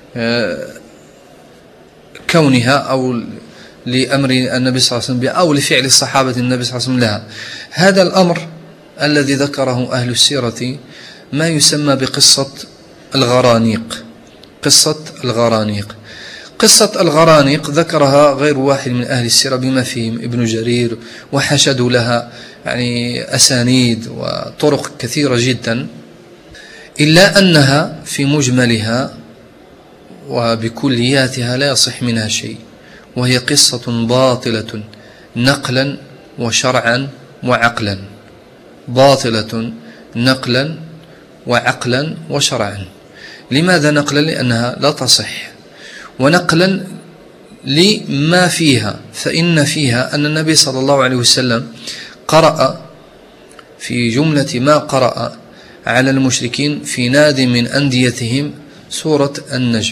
لكونها أو لأمر النبي صلى الله عليه وسلم بها أو لفعل الصحابة النبي صلى الله عليه وسلم لها. هذا الأمر الذي ذكره أهل السيرة ما يسمى بقصة الغرانيق. قصة الغرانيق قصة الغرانيق ذكرها غير واحد من أهل السيرة بما فيهم ابن جرير، وحشدوا لها يعني أسانيد وطرق كثيرة جدا، إلا أنها في مجملها وبكلياتها لا يصح منها شيء، وهي قصة باطلة نقلا وشرعا وعقلا. باطلة نقلا وعقلا وشرعا. لماذا نقلا؟ لأنها لا تصح، ونقلا لما فيها، فإن فيها أن النبي صلى الله عليه وسلم قرأ في جملة ما قرأ على المشركين في ناد من أنديتهم سورة النجم.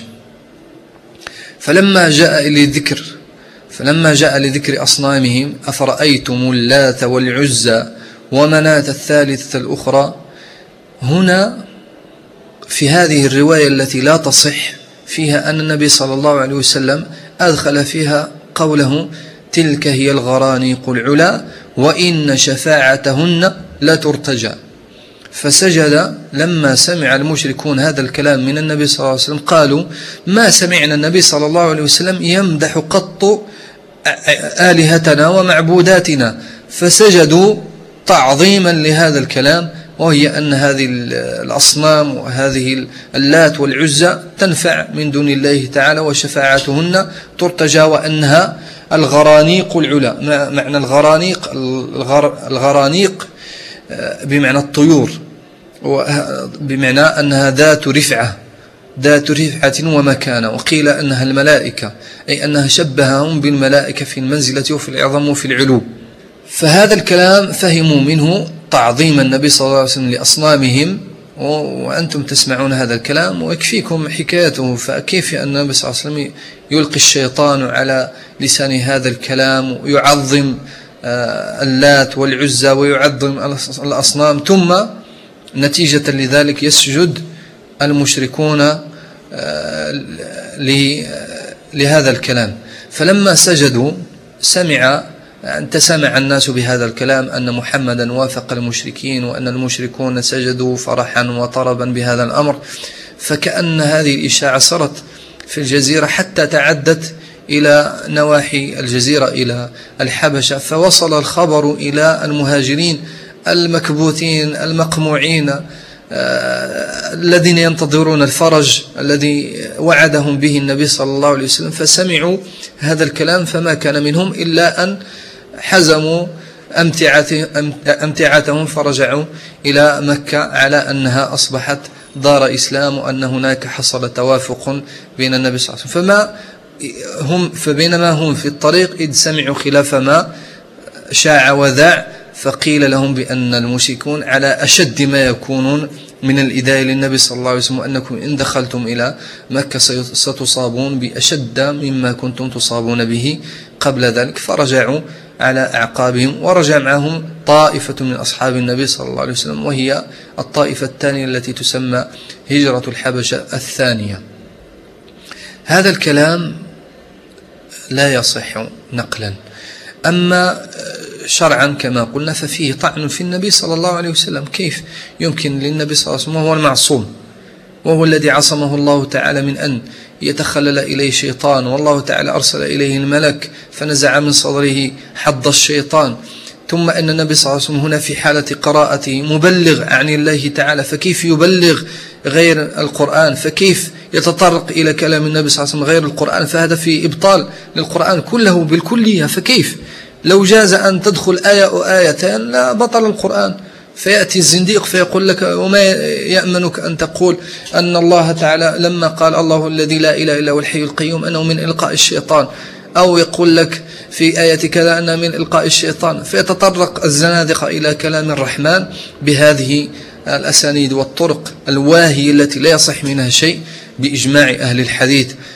فلما جاء لذكر فلما جاء لذكر أصنامهم أفرأيتم اللات والعزى ومناة الثالثة الأخرى، هنا في هذه الرواية التي لا تصح فيها أن النبي صلى الله عليه وسلم أدخل فيها قوله تلك هي الغرانيق العلا وإن شفاعتهن لا ترتجى. فسجد لما سمع المشركون هذا الكلام من النبي صلى الله عليه وسلم، قالوا ما سمعنا النبي صلى الله عليه وسلم يمدح قط آلهتنا ومعبوداتنا، فسجدوا تعظيما لهذا الكلام، وهي أن هذه الأصنام وهذه اللات والعزى تنفع من دون الله تعالى وشفاعتهن ترتجى، وأنها الغرانيق العلا. معنى الغرانيق الغرانيق بمعنى الطيور، بمعنى أنها ذات رفعة ذات رفعة ومكانة. وقيل أنها الملائكة، أي أنها شبههم بالملائكة في المنزلة وفي العظم وفي العلو. فهذا الكلام فهموا منه تعظيم النبي صلى الله عليه وسلم لأصنامهم، وأنتم تسمعون هذا الكلام ويكفيكم حكايته. فكيف أن النبي صلى الله عليه وسلم يلقي الشيطان على لسان هذا الكلام ويعظم اللات والعزى ويعظم الأصنام، ثم نتيجة لذلك يسجد المشركون لهذا الكلام. فلما سجدوا سمع تسمع الناس بهذا الكلام أن محمدا وافق المشركين، وأن المشركون سجدوا فرحا وطربا بهذا الأمر. فكأن هذه الإشاعة صارت في الجزيرة حتى تعدت إلى نواحي الجزيرة إلى الحبشة، فوصل الخبر إلى المهاجرين المكبوتين المقموعين الذين ينتظرون الفرج الذي وعدهم به النبي صلى الله عليه وسلم. فسمعوا هذا الكلام فما كان منهم إلا أن حزموا أمتعتهم فرجعوا إلى مكة على أنها أصبحت دار إسلام، وأن هناك حصل توافق بين النبي صلى الله عليه وسلم. فما هم فبينما هم في الطريق إذ سمعوا خلاف ما شاع وذاع، فقيل لهم بأن المشركون على أشد ما يكونون من الإذاء للنبي صلى الله عليه وسلم، وأنكم إن دخلتم إلى مكة ستصابون بأشد مما كنتم تصابون به قبل ذلك. فرجعوا على أعقابهم، ورجع معهم طائفة من أصحاب النبي صلى الله عليه وسلم، وهي الطائفة الثانية التي تسمى هجرة الحبشة الثانية. هذا الكلام لا يصح نقلا. أما شرعا كما قلنا ففيه طعن في النبي صلى الله عليه وسلم. كيف يمكن للنبي صلى الله عليه وسلم وهو المعصوم، وهو الذي عصمه الله تعالى من أن يتخلل إليه شيطان، والله تعالى أرسل إليه الملك فنزع من صدره حظ الشيطان، ثم أن النبي صلى الله عليه وسلم هنا في حالة قراءته مبلغ عن الله تعالى، فكيف يبلغ غير القرآن؟ فكيف يتطرق إلى كلام النبي صلى الله عليه وسلم غير القرآن؟ فهذا في إبطال للقرآن كله بالكلية. فكيف لو جاز أن تدخل آية أو آيتين لا بطل القرآن؟ فيأتي الزنديق فيقول لك وما يأمنك أن تقول أن الله تعالى لما قال الله الذي لا إله إلا هو الحي القيوم أنه من إلقاء الشيطان، أو يقول لك في آية كذا أنه من إلقاء الشيطان. فيتطرق الزنادقة إلى كلام الرحمن بهذه الأسانيد والطرق الواهية التي لا يصح منها شيء بإجماع أهل الحديث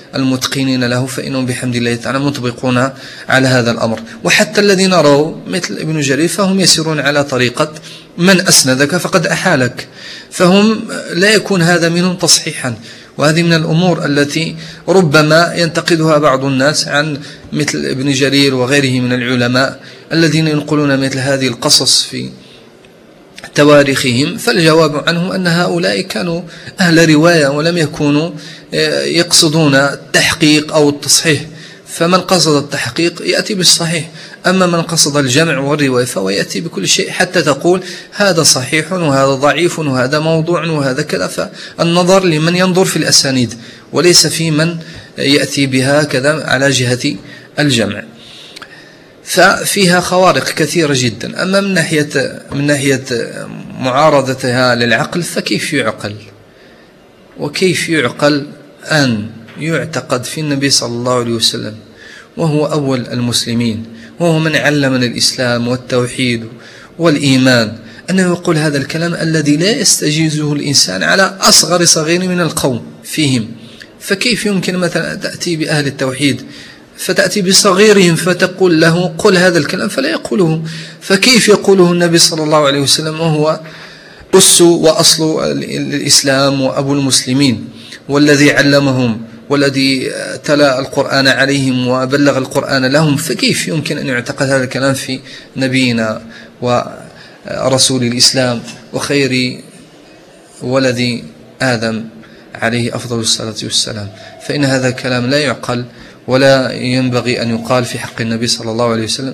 المتقنين له فإنهم بحمد الله تعالى مطبقون على هذا الأمر. وحتى الذين رأوا مثل ابن جرير فهم يسيرون على طريقة من أسندك فقد أحالك، فهم لا يكون هذا منهم تصحيحا. وهذه من الأمور التي ربما ينتقدها بعض الناس عن مثل ابن جرير وغيره من العلماء الذين ينقلون مثل هذه القصص في تواريخهم، فالجواب عنهم أن هؤلاء كانوا أهل رواية ولم يكونوا يقصدون التحقيق أو التصحيح، فمن قصد التحقيق يأتي بالصحيح، أما من قصد الجمع والرواية فهو يأتي بكل شيء حتى تقول هذا صحيح وهذا ضعيف وهذا موضوع وهذا كذا. فالنظر لمن ينظر في الأسانيد وليس في من يأتي بها كذا على جهة الجمع، ففيها خوارق كثيرة جدا. أما من ناحية من ناحية معارضتها للعقل فكيف يعقل؟ وكيف يعقل أن يعتقد في النبي صلى الله عليه وسلم وهو أول المسلمين وهو من علمنا الإسلام والتوحيد والإيمان أنه يقول هذا الكلام الذي لا يستجيزه الإنسان على أصغر صغير من القوم فيهم؟ فكيف يمكن مثلا تأتي بأهل التوحيد فتأتي بصغيرهم فتقول له قل هذا الكلام فلا يقوله؟ فكيف يقوله النبي صلى الله عليه وسلم وهو أس وأصل الإسلام وأبو المسلمين والذي علمهم والذي تلا القرآن عليهم وبلغ القرآن لهم؟ فكيف يمكن أن يعتقد هذا الكلام في نبينا ورسول الإسلام وخير ولد آدم عليه أفضل الصلاة والسلام؟ فإن هذا الكلام لا يعقل ولا ينبغي أن يقال في حق النبي صلى الله عليه وسلم.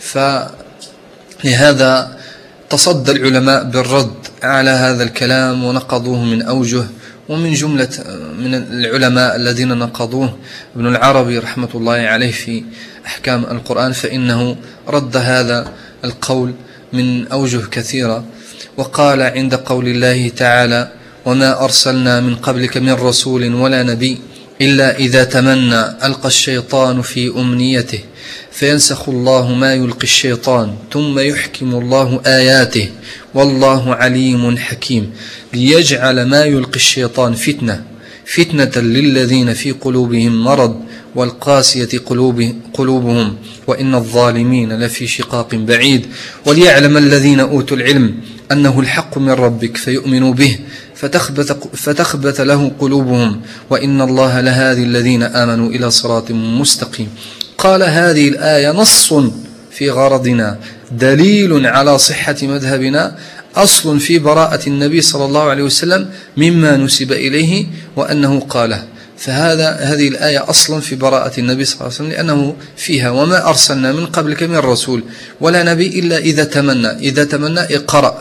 فلهذا تصدى العلماء بالرد على هذا الكلام ونقضوه من أوجه، ومن جملة من العلماء الذين نقضوه ابن العربي رحمة الله عليه في أحكام القرآن، فإنه رد هذا القول من أوجه كثيرة، وقال عند قول الله تعالى وما أرسلنا من قبلك من رسول ولا نبي إلا إذا تمنى ألقى الشيطان في أمنيته فينسخ الله ما يلقي الشيطان ثم يحكم الله آياته والله عليم حكيم ليجعل ما يلقي الشيطان فتنة فتنة للذين في قلوبهم مرض والقاسية قلوب قلوبهم وإن الظالمين لفي شقاق بعيد وليعلم الذين أوتوا العلم أنه الحق من ربك فيؤمنوا به فتخبت, فتخبت له قلوبهم وإن الله لهادي الذين آمنوا إلى صراط مستقيم. قال هذه الآية نص في غرضنا دليل على صحة مذهبنا أصل في براءة النبي صلى الله عليه وسلم مما نسب إليه وأنه قاله. فهذا هذه الآية أصل في براءة النبي صلى الله عليه وسلم لأنه فيها وما أرسلنا من قبلك من رسول ولا نبي إلا إذا تمنى إذا تمنى اقرأ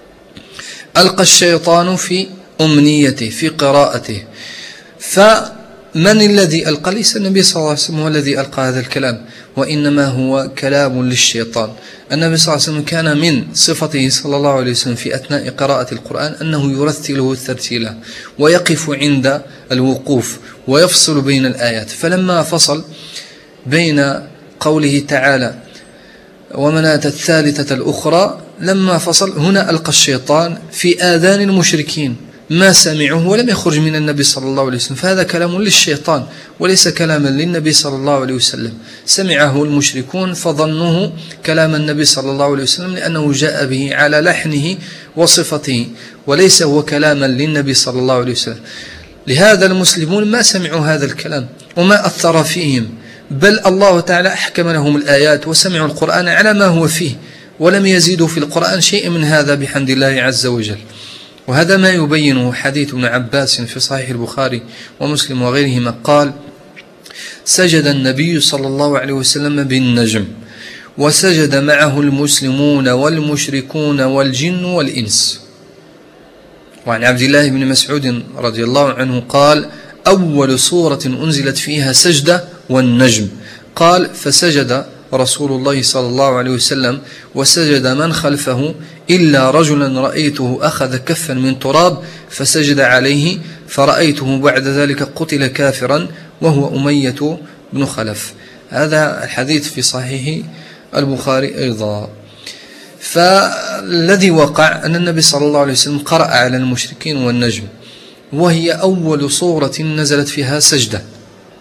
ألقى الشيطان في أمنيته في قراءته. فمن الذي ألقى؟ ليس النبي صلى الله عليه وسلم هو الذي ألقى هذا الكلام، وإنما هو كلام للشيطان. النبي صلى الله عليه وسلم كان من صفته صلى الله عليه وسلم في أثناء قراءة القرآن أنه يرتله ترتيلا ويقف عند الوقوف ويفصل بين الآيات. فلما فصل بين قوله تعالى ومناة الثالثة الأخرى لما فصل هنا ألقى الشيطان في آذان المشركين ما سمعوه ولم يخرج من النبي صلى الله عليه وسلم، فهذا كلام للشيطان وليس كلاما للنبي صلى الله عليه وسلم. سمعه المشركون فظنوه كلام النبي صلى الله عليه وسلم لأنه جاء به على لحنه وصفته وليس هو كلاما للنبي صلى الله عليه وسلم. لهذا المسلمون ما سمعوا هذا الكلام وما أثر فيهم، بل الله تعالى أحكم لهم الآيات وسمعوا القرآن على ما هو فيه ولم يزيدوا في القرآن شيء من هذا بحمد الله عز وجل. وهذا ما يبينه حديث ابن عباس في صحيح البخاري ومسلم وغيرهما قال سجد النبي صلى الله عليه وسلم بالنجم وسجد معه المسلمون والمشركون والجن والإنس. وعن عبد الله بن مسعود رضي الله عنه قال أول سورة أنزلت فيها سجدة والنجم. قال فسجد رسول الله صلى الله عليه وسلم وسجد من خلفه إلا رجلا رأيته أخذ كفا من تراب فسجد عليه فرأيته بعد ذلك قتل كافرا وهو أمية بن خلف. هذا الحديث في صحيح البخاري أيضا. فالذي وقع أن النبي صلى الله عليه وسلم قرأ على المشركين والنجم، وهي أول صورة نزلت فيها سجدة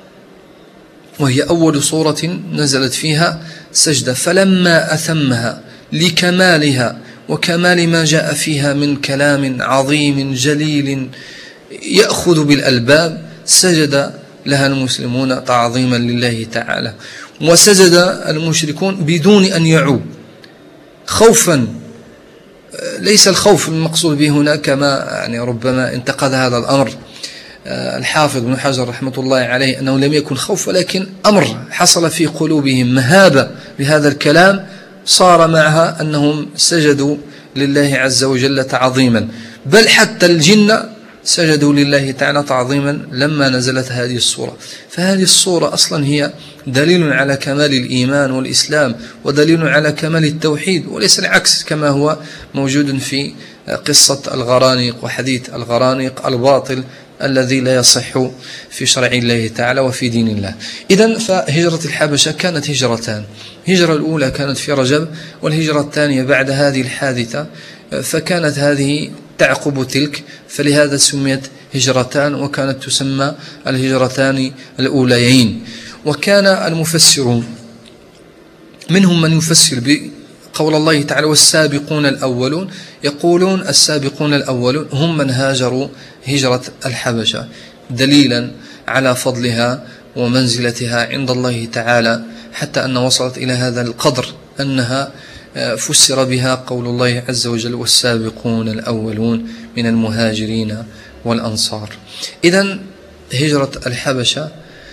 وهي أول صورة نزلت فيها سجدة، فلما أتمها لكمالها وكمال ما جاء فيها من كلام عظيم جليل يأخذ بالألباب، سجد لها المسلمون تعظيما لله تعالى. وسجد المشركون بدون أن يعوا خوفا، ليس الخوف المقصود به هنا كما يعني ربما انتقد هذا الأمر الحافظ بن حجر رحمة الله عليه أنه لم يكن خوف، ولكن أمر حصل في قلوبهم مهابة بهذا الكلام صار معها أنهم سجدوا لله عز وجل تعظيما، بل حتى الجن سجدوا لله تعالى تعظيما لما نزلت هذه الصورة. فهذه الصورة أصلا هي دليل على كمال الإيمان والإسلام ودليل على كمال التوحيد، وليس العكس كما هو موجود في قصة الغرانيق وحديث الغرانيق الباطل الذي لا يصح في شرع الله تعالى وفي دين الله. إذن فهجرة الحبشة كانت هجرتان، الهجرة الأولى كانت في رجب، والهجرة الثانية بعد هذه الحادثة، فكانت هذه تعقب تلك، فلهذا سميت هجرتان وكانت تسمى الهجرتان الأوليين. وكان المفسرون منهم من يفسر بقول الله تعالى والسابقون الأولون، يقولون السابقون الأولون هم من هاجروا هجرة الحبشة، دليلا على فضلها ومنزلتها عند الله تعالى، حتى أن وصلت إلى هذا القدر أنها فسر بها قول الله عز وجل والسابقون الأولون من المهاجرين والأنصار. إذن هجرة الحبشة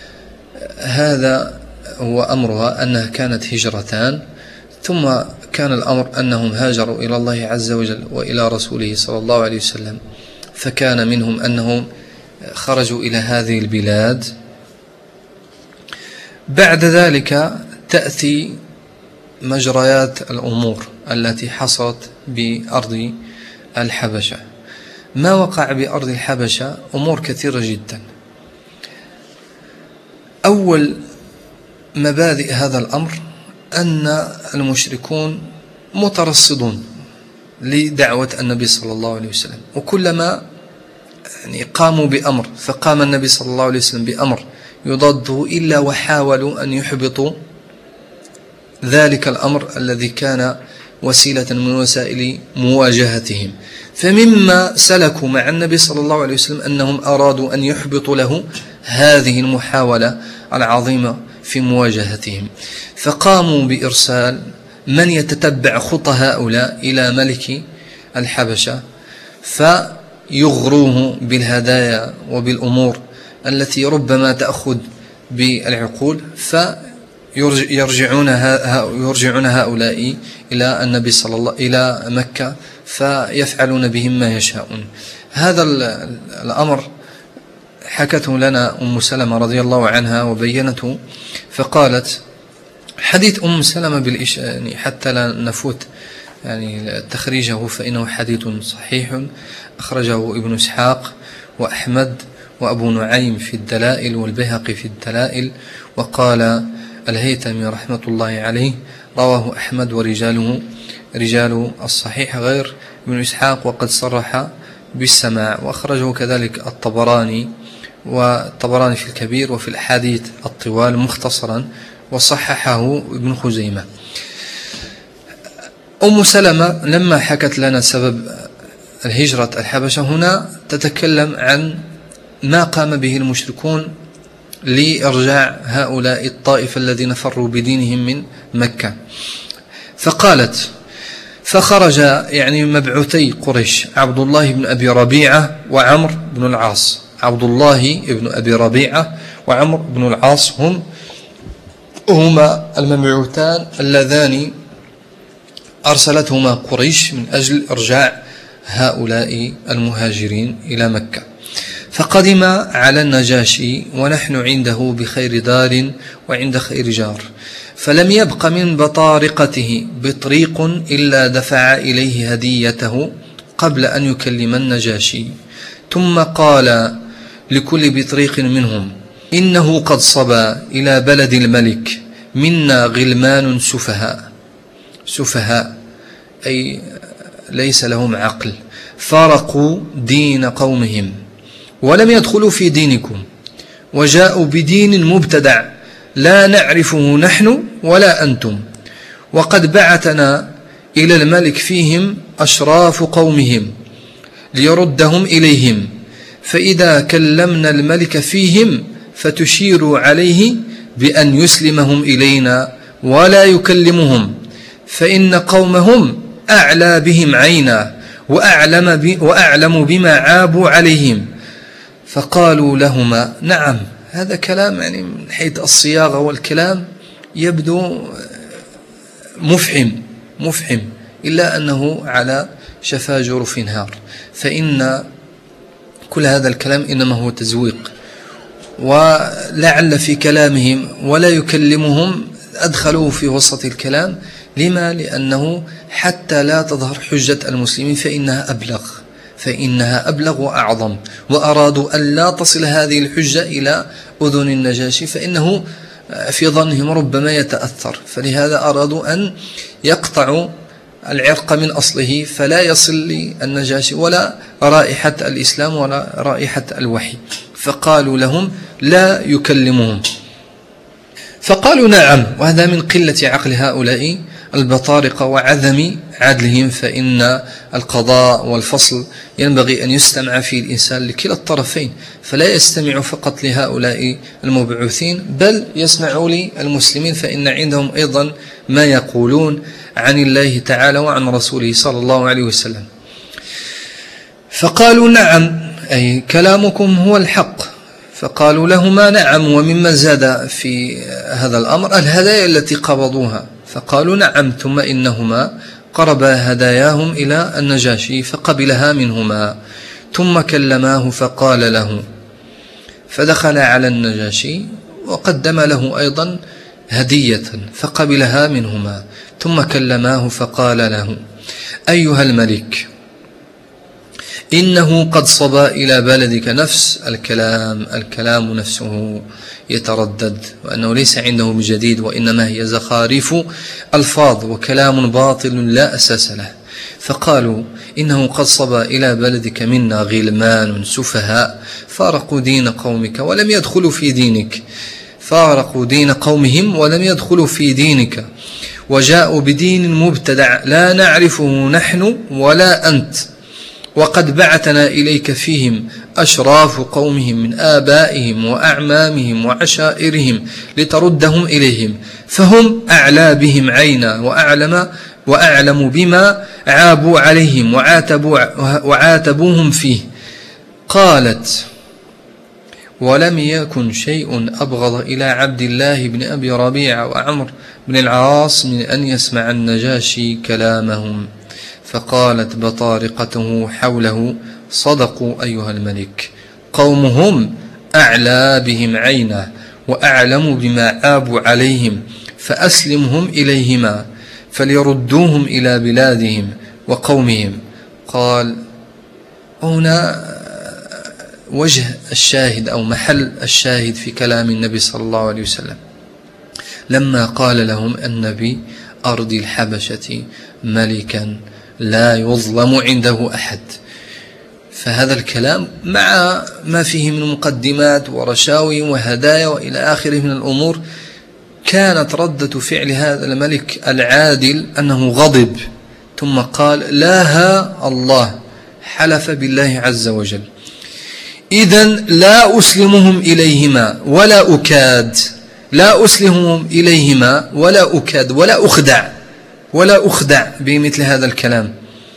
هذا هو أمرها، أنها كانت هجرتان، ثم كان الأمر أنهم هاجروا إلى الله عز وجل وإلى رسوله صلى الله عليه وسلم، فكان منهم أنهم خرجوا إلى هذه البلاد. بعد ذلك تأتي مجريات الأمور التي حصلت بأرض الحبشة. ما وقع بأرض الحبشة أمور كثيرة جدا. أول مبادئ هذا الأمر أن المشركون مترصدون لدعوة النبي صلى الله عليه وسلم، وكلما يعني قاموا بأمر فقام النبي صلى الله عليه وسلم بأمر يضاده إلا وحاولوا أن يحبطوا ذلك الأمر الذي كان وسيلة من وسائل مواجهتهم. فمما سلكوا مع النبي صلى الله عليه وسلم أنهم أرادوا أن يحبطوا له هذه المحاولة العظيمة في مواجهتهم، فقاموا بإرسال من يتتبع خطى هؤلاء إلى ملك الحبشة فيغروه بالهدايا وبالأمور التي ربما تأخذ بالعقول، فيرجعون يرجعون هؤلاء إلى النبي صلى الله إلى مكة فيفعلون بهم ما يشاءون. هذا الأمر حكته لنا أم سلمة رضي الله عنها وبينته، فقالت حديث أم سلمة بالإش... يعني حتى لا نفوت يعني تخريجه فإنه حديث صحيح، أخرجه ابن إسحاق وأحمد وأبو نعيم في الدلائل والبيهقي في الدلائل، وقال الهيثمي رحمة الله عليه رواه أحمد ورجاله رجال الصحيح غير ابن إسحاق وقد صرح بالسماع، وأخرجه كذلك الطبراني والطبراني في الكبير وفي الأحاديث الطوال مختصرا، وصححه ابن خزيمة. أم سلمة لما حكت لنا سبب الهجرة الحبشة هنا تتكلم عن ما قام به المشركون لإرجاع هؤلاء الطائفة الذين فروا بدينهم من مكة. فقالت فخرج يعني مبعوثي قريش عبد الله بن أبي ربيعة وعمر بن العاص. عبد الله بن أبي ربيعة وعمر بن العاص هم هما المبعوثان اللذان أرسلتهما قريش من أجل إرجاع هؤلاء المهاجرين إلى مكة. فقدم على النجاشي ونحن عنده بخير دار وعند خير جار، فلم يبق من بطارقته بطريق إلا دفع إليه هديته قبل أن يكلم النجاشي، ثم قال لكل بطريق منهم إنه قد صبى إلى بلد الملك منا غلمان سفهاء، سفهاء أي ليس لهم عقل، فارقوا دين قومهم ولم يدخلوا في دينكم، وجاءوا بدين مبتدع لا نعرفه نحن ولا أنتم، وقد بعثنا إلى الملك فيهم أشراف قومهم ليردهم إليهم، فإذا كلمنا الملك فيهم فتشير عليه بأن يسلمهم إلينا ولا يكلمهم، فإن قومهم أعلى بهم عينا وأعلم, وأعلم بما عابوا عليهم. فقالوا لهما نعم. هذا كلام يعني من حيث الصياغة والكلام يبدو مفحم مفحم إلا أنه على شفا جرف نهار، فإن كل هذا الكلام إنما هو تزويق. ولعل في كلامهم ولا يكلمهم أدخلوه في وسط الكلام، لما؟ لأنه حتى لا تظهر حجة المسلمين فإنها أبلغ فإنها أبلغ وأعظم، وأرادوا أن لا تصل هذه الحجة إلى أذن النجاشي، فإنه في ظنهم ربما يتأثر، فلهذا أرادوا أن يقطعوا العرق من أصله فلا يصل للنجاشي ولا رائحة الإسلام ولا رائحة الوحي. فقالوا لهم لا يكلمهم. فقالوا نعم. وهذا من قلة عقل هؤلاء البطارقة وعدم عدلهم، فإن القضاء والفصل ينبغي أن يستمع فيه الإنسان لكلا الطرفين، فلا يستمع فقط لهؤلاء المبعوثين بل يسمع للمسلمين، فإن عندهم أيضا ما يقولون عن الله تعالى وعن رسوله صلى الله عليه وسلم. فقالوا نعم، أي كلامكم هو الحق. فقالوا لهما نعم. ومما زاد في هذا الأمر الهدايا التي قبضوها، فقالوا نعم. ثم إنهما قربا هداياهم إلى النجاشي فقبلها منهما، ثم كلماه فقال له، فدخل على النجاشي وقدم له أيضا هدية فقبلها منهما، ثم كلماه فقال له أيها الملك، إنه قد صبا إلى بلدك نفس الكلام الكلام نفسه يتردد، وأنه ليس عنده بجديد، وإنما هي زخارف ألفاظ وكلام باطل لا أساس له. فقالوا إنه قد صبا إلى بلدك منا غلمان سفهاء فارقوا دين قومك ولم يدخلوا في دينك فارقوا دين قومهم ولم يدخلوا في دينك، وجاءوا بدين مبتدع لا نعرفه نحن ولا أنت، وقد بعثنا إليك فيهم أشراف قومهم من آبائهم وأعمامهم وعشائرهم لتردهم إليهم، فهم أعلى بهم عينا وأعلم وأعلم بما عابوا عليهم وعاتبوا وعاتبوهم فيه. قالت ولم يكن شيء أبغض إلى عبد الله بن أبي ربيعة وعمر بن العاص من أن يسمع النجاشي كلامهم. فقالت بطارقته حوله صدقوا أيها الملك، قومهم أعلى بهم عينا وأعلم بما عابوا عليهم، فأسلمهم إليهما فليردوهم إلى بلادهم وقومهم. قال هنا وجه الشاهد أو محل الشاهد في كلام النبي صلى الله عليه وسلم لما قال لهم النبي أرض الحبشة ملكا لا يظلم عنده أحد. فهذا الكلام مع ما فيه من مقدمات ورشاوي وهدايا وإلى آخره من الأمور، كانت ردة فعل هذا الملك العادل أنه غضب، ثم قال لاها الله، حلف بالله عز وجل، إذن لا أسلمهم إليهما ولا أكاد لا أسلمهم إليهما ولا أكاد ولا أخدع ولا أخدع بمثل هذا الكلام.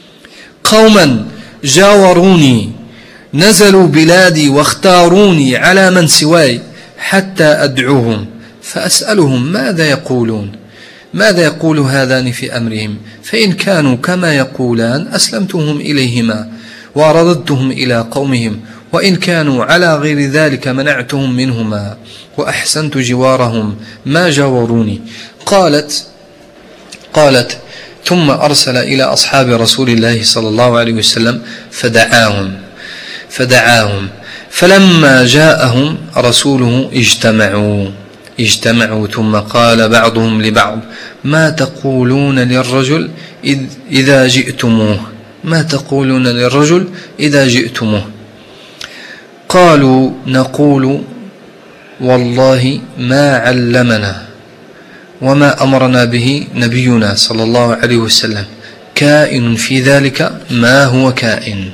قوما جاوروني نزلوا بلادي واختاروني على من سواي حتى أدعوهم فأسألهم ماذا يقولون ماذا يقول هذان في أمرهم، فإن كانوا كما يقولان أسلمتهم إليهما ورددتهم إلى قومهم، وإن كانوا على غير ذلك منعتهم منهما وأحسنت جوارهم ما جاوروني. قالت قالت ثم أرسل إلى أصحاب رسول الله صلى الله عليه وسلم فدعاهم فدعاهم فلما جاءهم رسوله اجتمعوا اجتمعوا ثم قال بعضهم لبعض ما تقولون للرجل إذا جئتموه ما تقولون للرجل إذا جئتموه قالوا نقول والله ما علمنا وما أمرنا به نبينا صلى الله عليه وسلم كائن في ذلك ما هو كائن.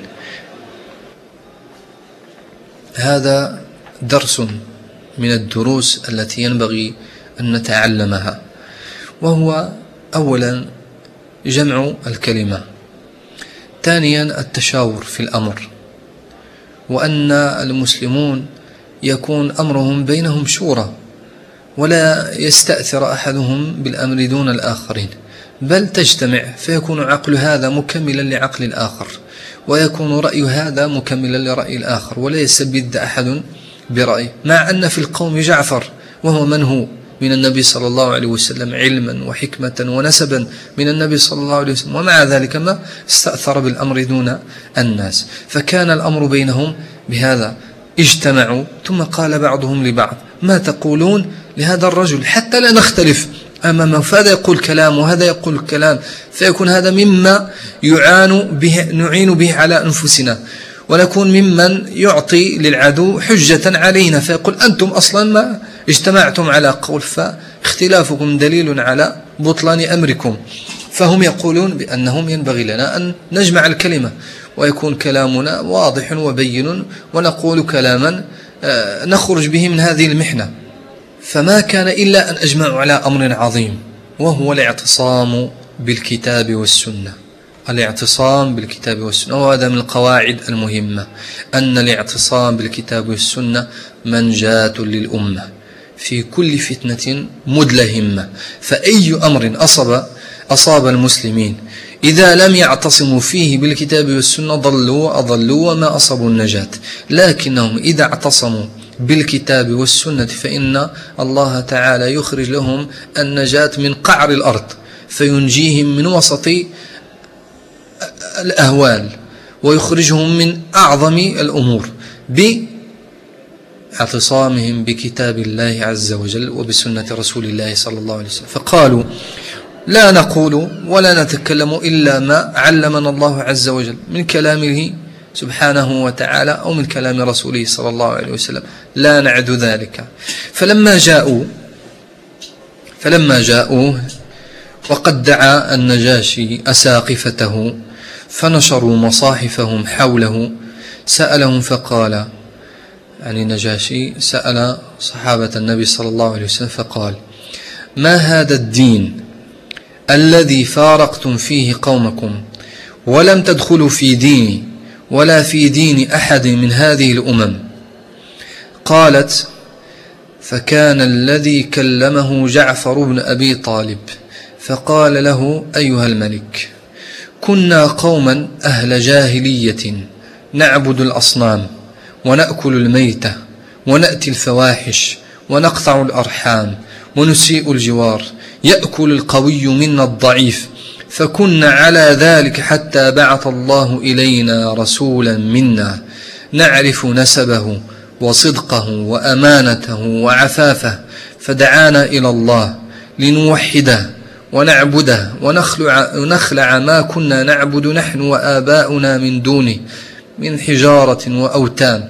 هذا درس من الدروس التي ينبغي أن نتعلمها، وهو أولا جمع الكلمة، ثانيا التشاور في الأمر، وأن المسلمون يكون أمرهم بينهم شورى، ولا يستأثر أحدهم بالأمر دون الآخرين، بل تجتمع فيكون عقل هذا مكملا لعقل الآخر، ويكون رأي هذا مكملا لرأي الآخر، ولا يستبد أحد برأي. مع أن في القوم جعفر وهو من هو من النبي صلى الله عليه وسلم علما وحكمة ونسبا من النبي صلى الله عليه وسلم، ومع ذلك ما استأثر بالأمر دون الناس، فكان الأمر بينهم بهذا. اجتمعوا ثم قال بعضهم لبعض ما تقولون لهذا الرجل حتى لا نختلف أمامه، فهذا يقول كلام وهذا يقول كلام، فيكون هذا مما يعان به نعين به على أنفسنا، ونكون ممن يعطي للعدو حجة علينا، فيقول أنتم أصلا ما اجتمعتم على قول، فاختلافكم دليل على بطلان أمركم. فهم يقولون بأنهم ينبغي لنا أن نجمع الكلمة، ويكون كلامنا واضح وبين، ونقول كلاما نخرج به من هذه المحنة. فما كان إلا أن أجمعوا على أمر عظيم، وهو الاعتصام بالكتاب والسنة. الاعتصام بالكتاب والسنة، وهذا من القواعد المهمة، أن الاعتصام بالكتاب والسنة منجاة للأمة في كل فتنة مدلهمة. فأي أمر أصاب أصاب المسلمين إذا لم يعتصموا فيه بالكتاب والسنة ضلوا وأضلوا وما أصابوا النجاة، لكنهم إذا اعتصموا بالكتاب والسنة فإن الله تعالى يخرج لهم النجاة من قعر الأرض، فينجيهم من وسط الأهوال، ويخرجهم من أعظم الأمور باعتصامهم بكتاب الله عز وجل وبسنة رسول الله صلى الله عليه وسلم. فقالوا لا نقول ولا نتكلم إلا ما علمنا الله عز وجل من كلامه سبحانه وتعالى أو من كلام رسوله صلى الله عليه وسلم، لا نعد ذلك. فلما جاءوا فلما جاءوا وقد دعا النجاشي أساقفته فنشروا مصاحفهم حوله، سألهم فقال، يعني النجاشي سأل صحابة النبي صلى الله عليه وسلم فقال: ما هذا الدين الذي فارقتم فيه قومكم ولم تدخلوا في ديني ولا في دين أحد من هذه الأمم؟ قالت: فكان الذي كلمه جعفر بن أبي طالب فقال له: أيها الملك، كنا قوما أهل جاهلية نعبد الأصنام ونأكل الميتة ونأتي الفواحش ونقطع الأرحام ونسيء الجوار، يأكل القوي منا الضعيف، فكنا على ذلك حتى بعث الله إلينا رسولا منا نعرف نسبه وصدقه وأمانته وعفافه، فدعانا إلى الله لنوحده ونعبده ونخلع, ونخلع ما كنا نعبد نحن وآباؤنا من دونه من حجارة وأوتان،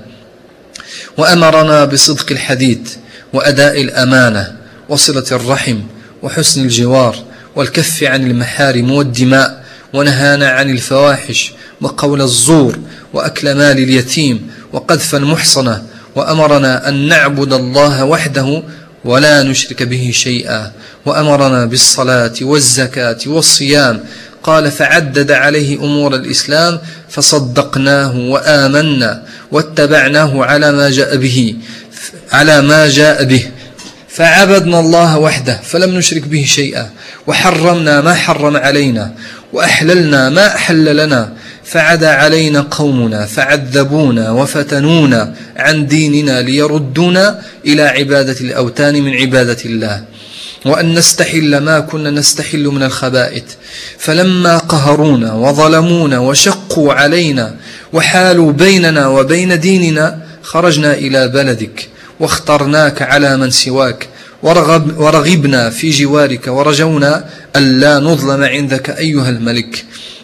وأمرنا بصدق الحديث وأداء الأمانة وصلة الرحم وحسن الجوار والكف عن المحارم والدماء، ونهانا عن الفواحش وقول الزور وأكل مال اليتيم وقذف المحصنة، وأمرنا أن نعبد الله وحده ولا نشرك به شيئا، وأمرنا بالصلاة والزكاة والصيام. قال: فعدد عليه أمور الإسلام فصدقناه وآمنا واتبعناه على ما جاء به على ما جاء به فعبدنا الله وحده فلم نشرك به شيئا، وحرمنا ما حرم علينا وأحللنا ما أحل لنا، فعدا علينا قومنا فعذبونا وفتنونا عن ديننا ليردونا إلى عبادة الأوثان من عبادة الله، وأن نستحل ما كنا نستحل من الخبائث، فلما قهرونا وظلمونا وشقوا علينا وحالوا بيننا وبين ديننا خرجنا إلى بلدك واخترناك على من سواك، ورغب ورغبنا في جوارك ورجونا ألا نظلم عندك أيها الملك.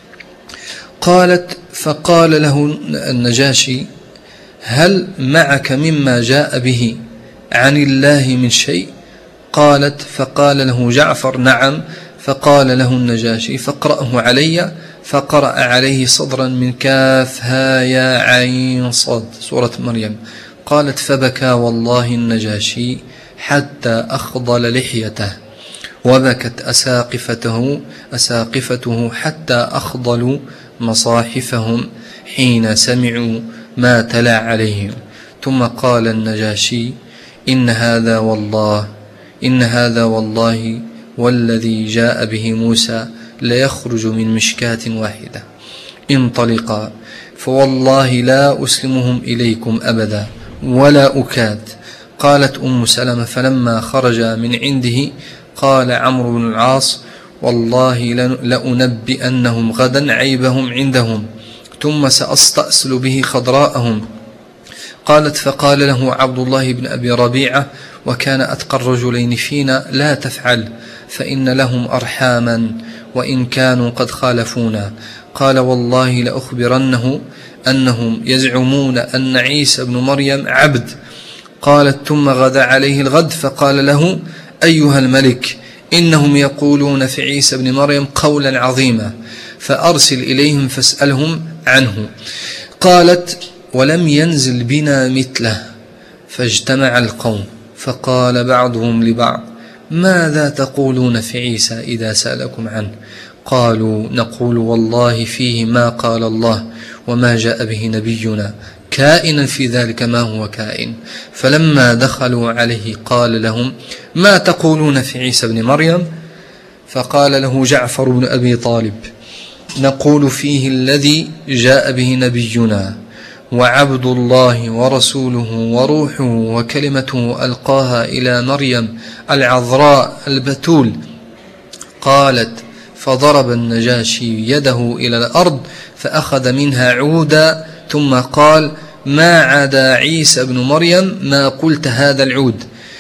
قالت: فقال له النجاشي: هل معك مما جاء به عن الله من شيء؟ قالت: فقال له جعفر: نعم. فقال له النجاشي: فاقرأه علي. فقرأ عليه صدرا من كاف ها يا عين صاد، سورة مريم. قالت: فبكى والله النجاشي حتى أخضل لحيته، وبكت أساقفته أساقفته حتى أخضلوا مصاحفهم حين سمعوا ما تلا عليهم. ثم قال النجاشي: إن هذا والله إن هذا والله والذي جاء به موسى ليخرج من مشكاة واحدة، انطلقا فوالله لا أسلمهم إليكم أبدا ولا أكاد. قالت أم سلمة: فلما خرج من عنده قال عمرو بن العاص: والله لأنبئنهم غدا عيبهم عندهم، ثم سأستأصل به خضراءهم. قالت: فقال له عبد الله بن أبي ربيعة، وكان أتقى الرجلين فينا: لا تفعل، فإن لهم أرحاما وإن كانوا قد خالفونا. قال: والله لأخبرنه أنهم يزعمون أن عيسى بن مريم عبد. قالت: ثم غدا عليه الغد فقال له: أيها الملك، إنهم يقولون في عيسى بن مريم قولا عظيما، فأرسل إليهم فاسألهم عنه. قالت: ولم ينزل بنا مثله. فاجتمع القوم فقال بعضهم لبعض: ماذا تقولون في عيسى إذا سألكم عنه؟ قالوا: نقول والله فيه ما قال الله وما جاء به نبينا، كائنا في ذلك ما هو كائن. فلما دخلوا عليه قال لهم: ما تقولون في عيسى بن مريم؟ فقال له جعفر بن أبي طالب: نقول فيه الذي جاء به نبينا، وعبد الله ورسوله وروحه وكلمته ألقاها إلى مريم العذراء البتول. قالت: فضرب النجاشي يده إلى الأرض فأخذ منها عودا، ثم قال: ما عدا عيسى بن مريم ما قلت هذا العود.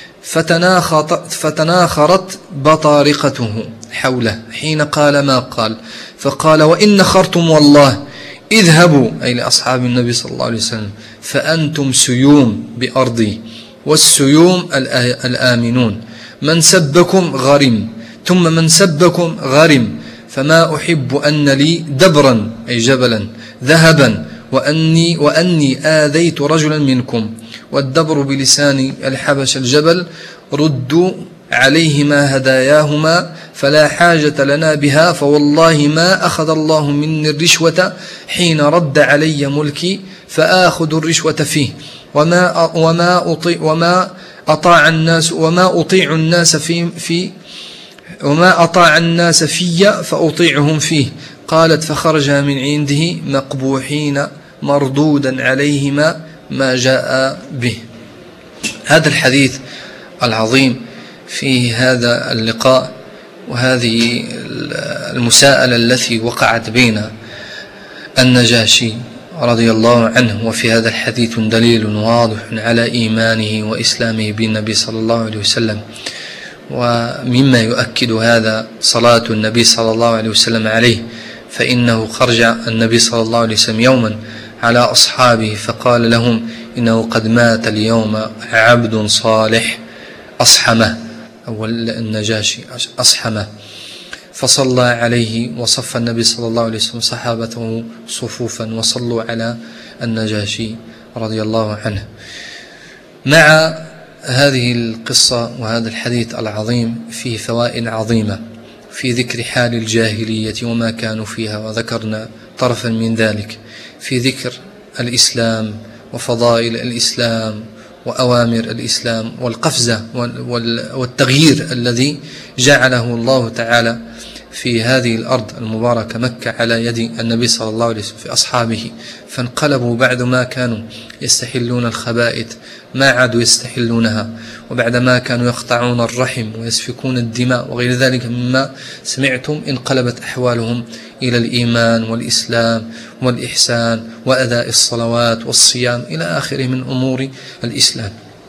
فتناخرت بطارقته حوله حين قال ما قال، فقال: وإن نخرتم والله اذهبوا، أي لأصحاب النبي صلى الله عليه وسلم، فأنتم سيوم بأرضي، والسيوم الآمنون، من سبكم غرم، ثم من سبكم غرم، فما أحب أن لي دبرا، أي جبلا، ذهبا، وأني, وأني آذيت رجلا منكم. والدبر بلسان الحبش الجبل، ردوا عليهما هداياهما فلا حاجة لنا بها، فوالله ما أخذ الله مني الرشوة حين رد علي ملكي فآخذ الرشوة فيه، وما وما أطيع وما أطاع الناس وما أطيع الناس في في وما أطاع الناس في فأطيعهم فيه. قالت: فخرج من عنده مقبوحين مردودا عليهما ما جاء به. هذا الحديث العظيم في هذا اللقاء وهذه المساءلة التي وقعت بين النجاشي رضي الله عنه، وفي هذا الحديث دليل واضح على إيمانه وإسلامه بالنبي صلى الله عليه وسلم. ومما يؤكد هذا صلاة النبي صلى الله عليه وسلم عليه، فإنه خرج النبي صلى الله عليه وسلم يوما على أصحابه فقال لهم: إنه قد مات اليوم عبد صالح أصحمه، أو النجاشي أصحمه، فصلى عليه، وصف النبي صلى الله عليه وسلم صحابته صفوفا وصلوا على النجاشي رضي الله عنه. مع هذه القصة وهذا الحديث العظيم فيه فوائد عظيمة في ذكر حال الجاهلية وما كانوا فيها، وذكرنا طرفا من ذلك في ذكر الإسلام وفضائل الإسلام وأوامر الإسلام والقفزة والتغيير الذي جعله الله تعالى في هذه الأرض المباركة مكة على يد النبي صلى الله عليه وسلم في أصحابه، فانقلبوا بعد ما كانوا يستحلون الخبائث ما عادوا يستحلونها، وبعدما كانوا يقطعون الرحم ويسفكون الدماء وغير ذلك مما سمعتم، انقلبت أحوالهم إلى الإيمان والإسلام والإحسان وأداء الصلوات والصيام إلى آخره من أمور الإسلام.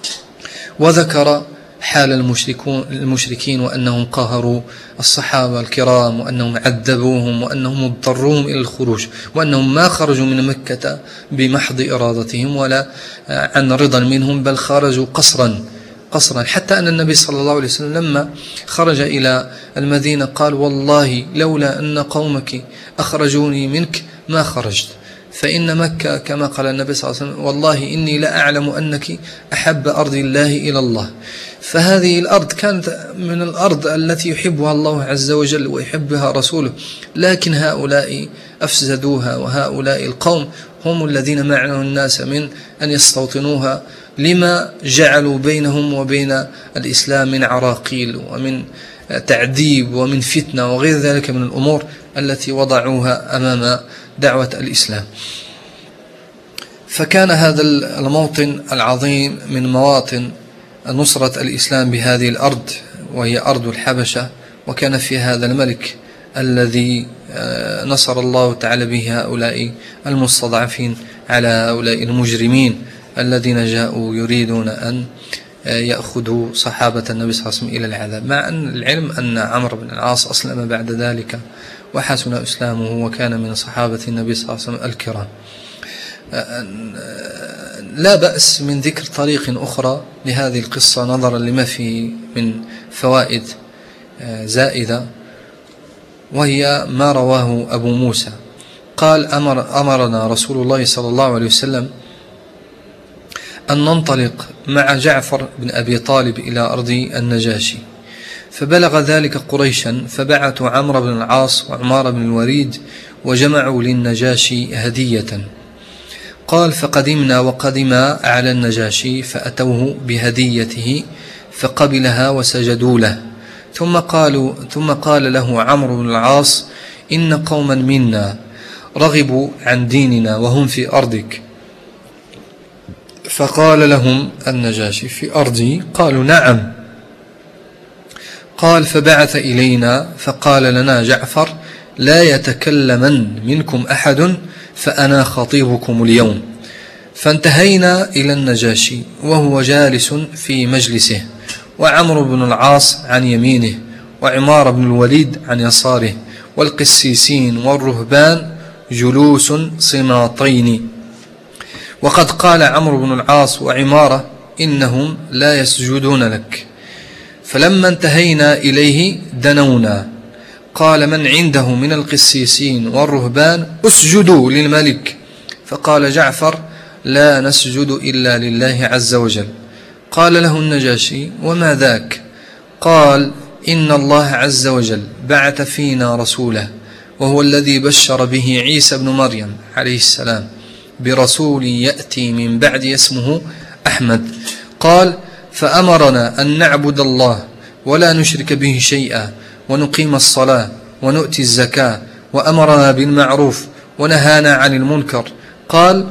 وذكر حال المشركين وأنهم قهروا الصحابة الكرام، وأنهم عذبوهم، وأنهم اضطروهم إلى الخروج، وأنهم ما خرجوا من مكة بمحض إرادتهم ولا عن رضا منهم، بل خرجوا قصرا قصرا، حتى أن النبي صلى الله عليه وسلم لما خرج إلى المدينة قال: والله لولا أن قومك أخرجوني منك ما خرجت، فإن مكة كما قال النبي صلى الله عليه وسلم: والله إني لأعلم أنك أحب أرض الله إلى الله. فهذه الأرض كانت من الأرض التي يحبها الله عز وجل ويحبها رسوله، لكن هؤلاء أفسدوها، وهؤلاء القوم هم الذين منعوا الناس من أن يستوطنوها، لما جعلوا بينهم وبين الإسلام من عراقيل ومن تعذيب ومن فتنة وغير ذلك من الأمور التي وضعوها أمام دعوة الإسلام. فكان هذا الموطن العظيم من مواطن نصرة الإسلام بهذه الأرض، وهي أرض الحبشة، وكان في هذا الملك الذي نصر الله تعالى به هؤلاء المستضعفين على هؤلاء المجرمين الذين جاءوا يريدون أن يأخذوا صحابة النبي صلى الله عليه وسلم إلى العذاب، مع أن العلم أن عمرو بن العاص أسلم بعد ذلك وحسن إسلامه وكان من صحابة النبي صلى الله عليه وسلم الكرام. لا بأس من ذكر طريق أخرى لهذه القصة نظرا لما فيه من فوائد زائدة، وهي ما رواه أبو موسى قال: أمر أمرنا رسول الله صلى الله عليه وسلم أن ننطلق مع جعفر بن أبي طالب إلى أرض النجاشي، فبلغ ذلك قريشا، فبعثوا عمرو بن العاص وعمار بن الوليد وجمعوا للنجاشي هدية. قال: فقدمنا وقدما على النجاشي فأتوه بهديته فقبلها وسجدوا له، ثم قالوا ثم قال له عمرو بن العاص: إن قوما منا رغبوا عن ديننا وهم في أرضك. فقال لهم النجاشي: في أرضي؟ قالوا: نعم. قال: فبعث إلينا فقال لنا جعفر: لا يتكلمن منكم أحد فأنا خطيبكم اليوم. فانتهينا إلى النجاشي وهو جالس في مجلسه، وعمرو بن العاص عن يمينه، وعمار بن الوليد عن يساره، والقسيسين والرهبان جلوس صماطين. وقد قال عمرو بن العاص وعمارة: إنهم لا يسجدون لك. فلما انتهينا إليه دنونا، قال: من عنده من القسيسين والرهبان اسجدوا للملك. فقال جعفر: لا نسجد إلا لله عز وجل. قال له النجاشي: وما ذاك؟ قال: إن الله عز وجل بعث فينا رسوله، وهو الذي بشر به عيسى بن مريم عليه السلام برسول يأتي من بعد اسمه أحمد. قال: فأمرنا أن نعبد الله ولا نشرك به شيئا، ونقيم الصلاة ونؤتي الزكاة، وأمرنا بالمعروف ونهانا عن المنكر. قال: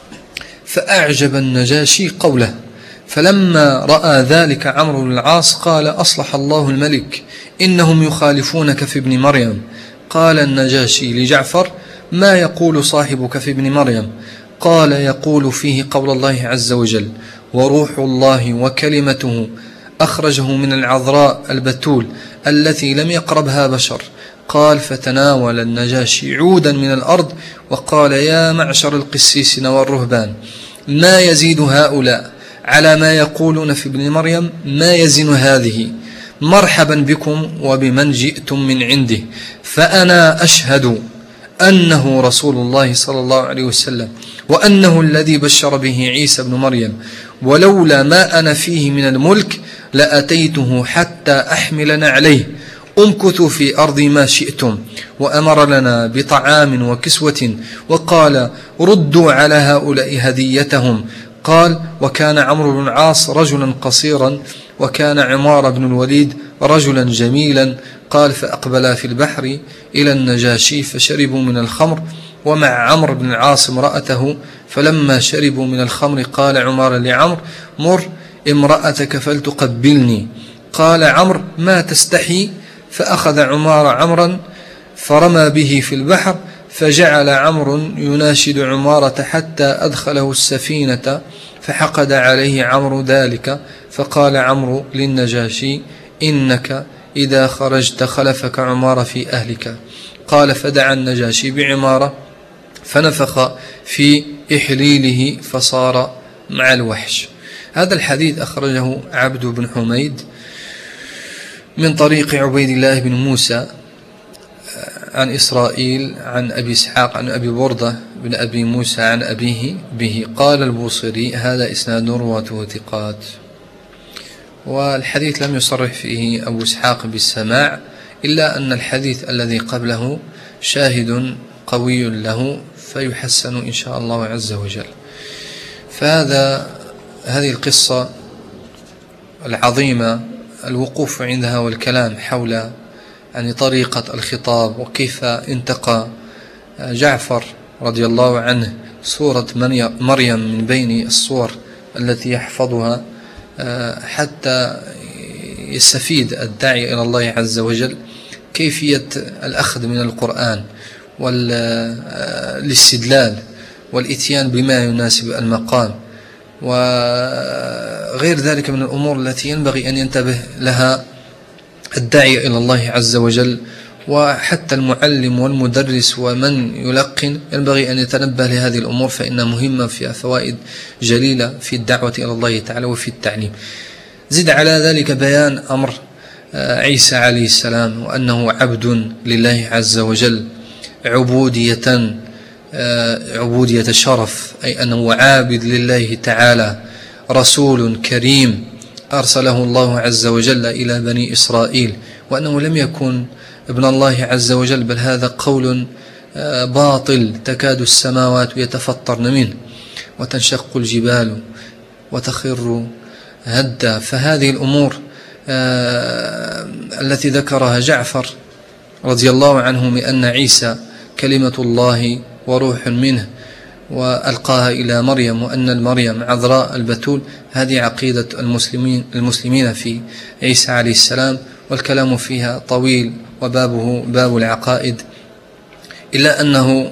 فأعجب النجاشي قوله، فلما رأى ذلك عمرو بن العاص قال: أصلح الله الملك، إنهم يخالفونك في ابن مريم. قال النجاشي لجعفر: ما يقول صاحبك في ابن مريم؟ قال: يقول فيه قول الله عز وجل: وروح الله وكلمته أخرجه من العذراء البتول التي لم يقربها بشر. قال: فتناول النجاشي عودا من الأرض وقال: يا معشر القسيسين والرهبان، ما يزيد هؤلاء على ما يقولون في ابن مريم ما يزن هذه. مرحبا بكم وبمن جئتم من عنده، فأنا أشهد أنه رسول الله صلى الله عليه وسلم، وأنه الذي بشر به عيسى بن مريم، ولولا ما أنا فيه من الملك لأتيته حتى أحملنا عليه. امكثوا في أرضي ما شئتم. وأمر لنا بطعام وكسوة، وقال: ردوا على هؤلاء هديتهم. قال: وكان عمرو بن العاص رجلا قصيرا، وكان عمار بن الوليد رجلا جميلا. قال: فأقبلا في البحر إلى النجاشي فشربوا من الخمر، ومع عمرو بن العاص امرأته. فلما شربوا من الخمر قال عمار لعمرو: مر امرأتك فلتقبلني. قال عمرو: ما تستحي؟ فأخذ عمار عمرا فرمى به في البحر، فجعل عمرو يناشد عمارة حتى أدخله السفينة، فحقد عليه عمرو ذلك. فقال عمرو للنجاشي: إنك إذا خرجت خلفك عمار في أهلك. قال: فدعا النجاشي بعمارة فنفخ في إحليله فصار مع الوحش. هذا الحديث أخرجه عبد بن حميد من طريق عبيد الله بن موسى عن إسرائيل عن أبي إسحاق عن أبي بردة بن أبي موسى عن أبيه به. قال البوصيري: هذا إسناد رواته ثقات. والحديث لم يصرح فيه أبو إسحاق بالسماع، إلا أن الحديث الذي قبله شاهد قوي له فيحسن إن شاء الله عز وجل. فهذا هذه القصة العظيمة الوقوف عندها والكلام حول يعني طريقة الخطاب وكيف انتقى جعفر رضي الله عنه سورة مريم من بين الصور التي يحفظها حتى يستفيد الداعي إلى الله عز وجل كيفية الأخذ من القرآن والاستدلال والإتيان بما يناسب المقام وغير ذلك من الأمور التي ينبغي أن ينتبه لها الداعي إلى الله عز وجل. وحتى المعلم والمدرس ومن يلقن ينبغي أن يتنبه لهذه الأمور، فإنها مهمة فيها فوائد جليلة في الدعوة إلى الله تعالى وفي التعليم. زد على ذلك بيان أمر عيسى عليه السلام وأنه عبد لله عز وجل عبودية عبودية شرف، أي أنه عابد لله تعالى، رسول كريم أرسله الله عز وجل إلى بني إسرائيل، وأنه لم يكن ابن الله عز وجل، بل هذا قول باطل تكاد السماوات يتفطرن منه وتنشق الجبال وتخر هدا. فهذه الأمور التي ذكرها جعفر رضي الله عنه من أن عيسى كلمة الله وروح منه وألقاها إلى مريم وأن المريم عذراء البتول، هذه عقيدة المسلمين المسلمين في عيسى عليه السلام، والكلام فيها طويل وبابه باب العقائد، إلا أنه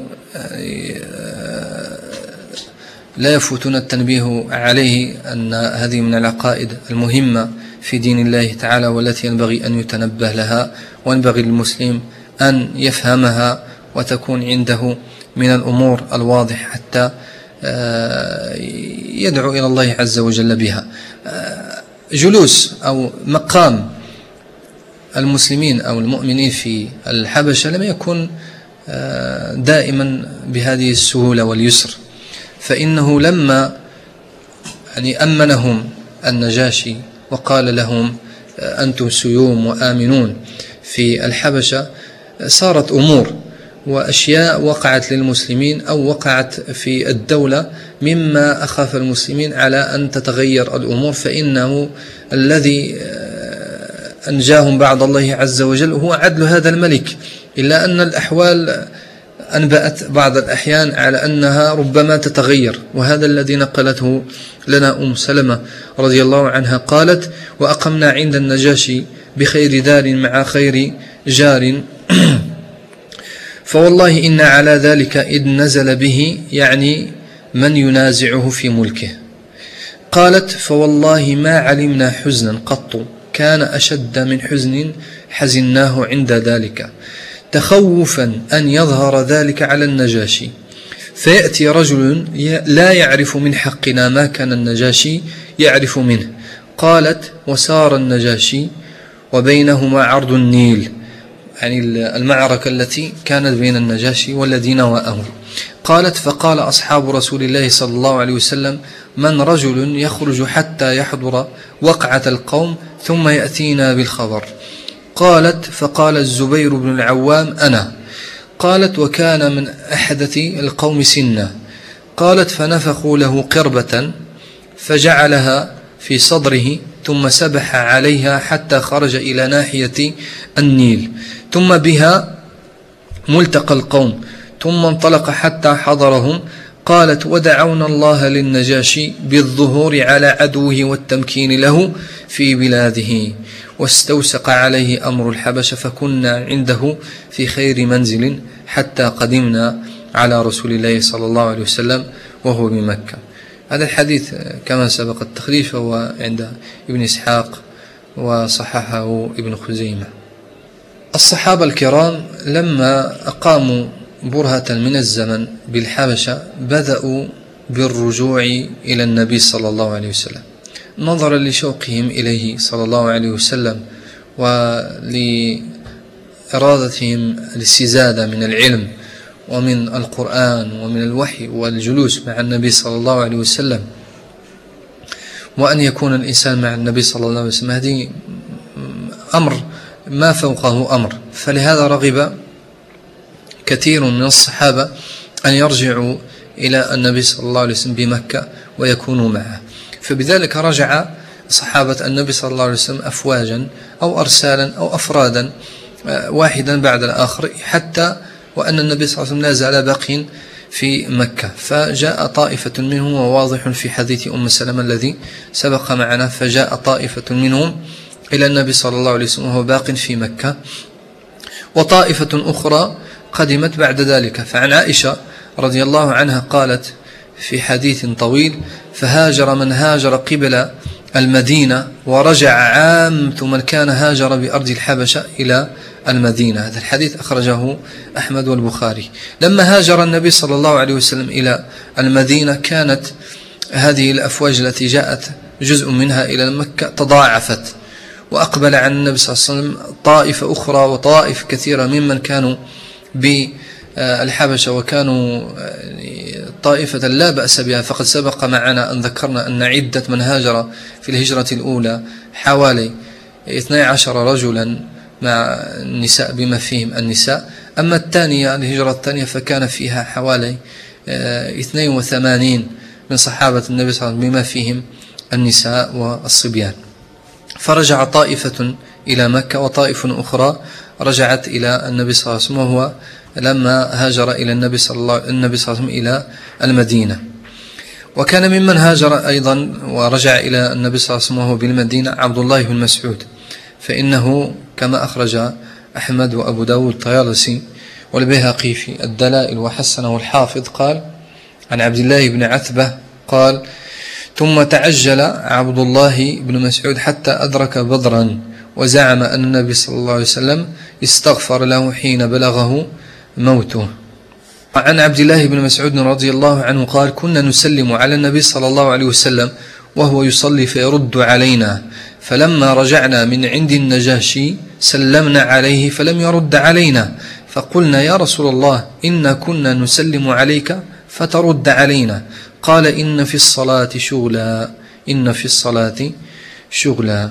لا يفوتنا التنبيه عليه أن هذه من العقائد المهمة في دين الله تعالى والتي ينبغي أن يتنبه لها، وينبغي للمسلم أن يفهمها وتكون عنده من الأمور الواضح حتى يدعو إلى الله عز وجل بها. جلوس أو مقام المسلمين أو المؤمنين في الحبشة لم يكن دائما بهذه السهولة واليسر، فإنه لما يعني أمنهم النجاشي وقال لهم أنتم سيوم وآمنون في الحبشة، صارت أمور وأشياء وقعت للمسلمين أو وقعت في الدولة مما أخاف المسلمين على أن تتغير الأمور، فإنه الذي أنجاهم بعد الله عز وجل هو عدل هذا الملك، إلا أن الأحوال أنبأت بعض الأحيان على أنها ربما تتغير. وهذا الذي نقلته لنا أم سلمة رضي الله عنها قالت: وأقمنا عند النجاشي بخير دار مع خير جار فوالله إن على ذلك إذ نزل به، يعني من ينازعه في ملكه. قالت: فوالله ما علمنا حزنا قط كان أشد من حزن حزناه عند ذلك، تخوفا أن يظهر ذلك على النجاشي فيأتي رجل لا يعرف من حقنا ما كان النجاشي يعرف منه. قالت: وسار النجاشي وبينهما عرض النيل، يعني المعركة التي كانت بين النجاشي والذين وأمر. قالت: فقال أصحاب رسول الله صلى الله عليه وسلم: من رجل يخرج حتى يحضر وقعة القوم ثم يأتينا بالخبر؟ قالت: فقال الزبير بن العوام: أنا. قالت: وكان من أحدث القوم سنا. قالت: فنفخوا له قربة فجعلها في صدره ثم سبح عليها حتى خرج إلى ناحية النيل، ثم بها ملتقى القوم، ثم انطلق حتى حضرهم. قالت: ودعونا الله للنجاشي بالظهور على عدوه والتمكين له في بلاده، واستوسق عليه أمر الحبشة، فكنا عنده في خير منزل حتى قدمنا على رسول الله صلى الله عليه وسلم وهو بمكة. هذا الحديث كما سبق التخريج فهو عند ابن إسحاق وصححه ابن خزيمة. الصحابة الكرام لما أقاموا برهة من الزمن بالحبشة بدأوا بالرجوع إلى النبي صلى الله عليه وسلم، نظرا لشوقهم إليه صلى الله عليه وسلم ولإرادتهم الاستزادة من العلم ومن القرآن ومن الوحي والجلوس مع النبي صلى الله عليه وسلم، وأن يكون الإنسان مع النبي صلى الله عليه وسلم هذه أمر ما فوقه أمر. فلهذا رغب كثير من الصحابة أن يرجعوا إلى النبي صلى الله عليه وسلم بمكة ويكونوا معه، فبذلك رجع صحابة النبي صلى الله عليه وسلم أفواجا أو أرسالا أو أفرادا واحدا بعد الآخر، حتى وأن النبي صلى الله عليه وسلم لا زال باق في مكة. فجاء طائفة منهم، وواضح في حديث أم سلمة الذي سبق معنا، فجاء طائفة منهم إلى النبي صلى الله عليه وسلم وهو باق في مكة، وطائفة أخرى قدمت بعد ذلك. فعن عائشة رضي الله عنها قالت في حديث طويل: فهاجر من هاجر قبل المدينة ورجع عامة من كان هاجر بأرض الحبشة إلى المدينة. هذا الحديث أخرجه أحمد والبخاري. لما هاجر النبي صلى الله عليه وسلم إلى المدينة كانت هذه الأفواج التي جاءت جزء منها إلى مكة تضاعفت، وأقبل عن النبي صلى الله عليه وسلم طائفة أخرى وطائف كثيرة ممن كانوا بالحبشة وكانوا طائفة لا بأس بها. فقد سبق معنا أن ذكرنا أن عدة من هاجر في الهجرة الأولى حوالي اثني عشر رجلا مع النساء بما فيهم النساء. أما الثانية الهجرة الثانية فكان فيها حوالي اثنين وثمانين من صحابة النبي صلى الله عليه وسلم بما فيهم النساء والصبيان. فرجع طائفة إلى مكة وطائفة أخرى رجعت إلى النبي صلى الله عليه وسلم، وهو لما هاجر إلى النبي صلى الله النبي صلى الله عليه وسلم إلى المدينة. وكان ممن هاجر أيضا ورجع إلى النبي صلى الله عليه وسلم وهو بالمدينة عبد الله بن مسعود، فإنه كما أخرج أحمد وأبو داود الطيالسي والبيهقي في الدلائل وحسنه الحافظ قال عن عبد الله بن عتبة قال: ثم تعجل عبد الله بن مسعود حتى أدرك بدرا، وزعم أن النبي صلى الله عليه وسلم استغفر له حين بلغه موته. عن عبد الله بن مسعود رضي الله عنه قال: كنا نسلم على النبي صلى الله عليه وسلم وهو يصلي فيرد علينا، فلما رجعنا من عند النجاشي سلمنا عليه فلم يرد علينا، فقلنا: يا رسول الله إن كنا نسلم عليك فترد علينا. قال: إن في الصلاة شغلا إن في الصلاة شغلا.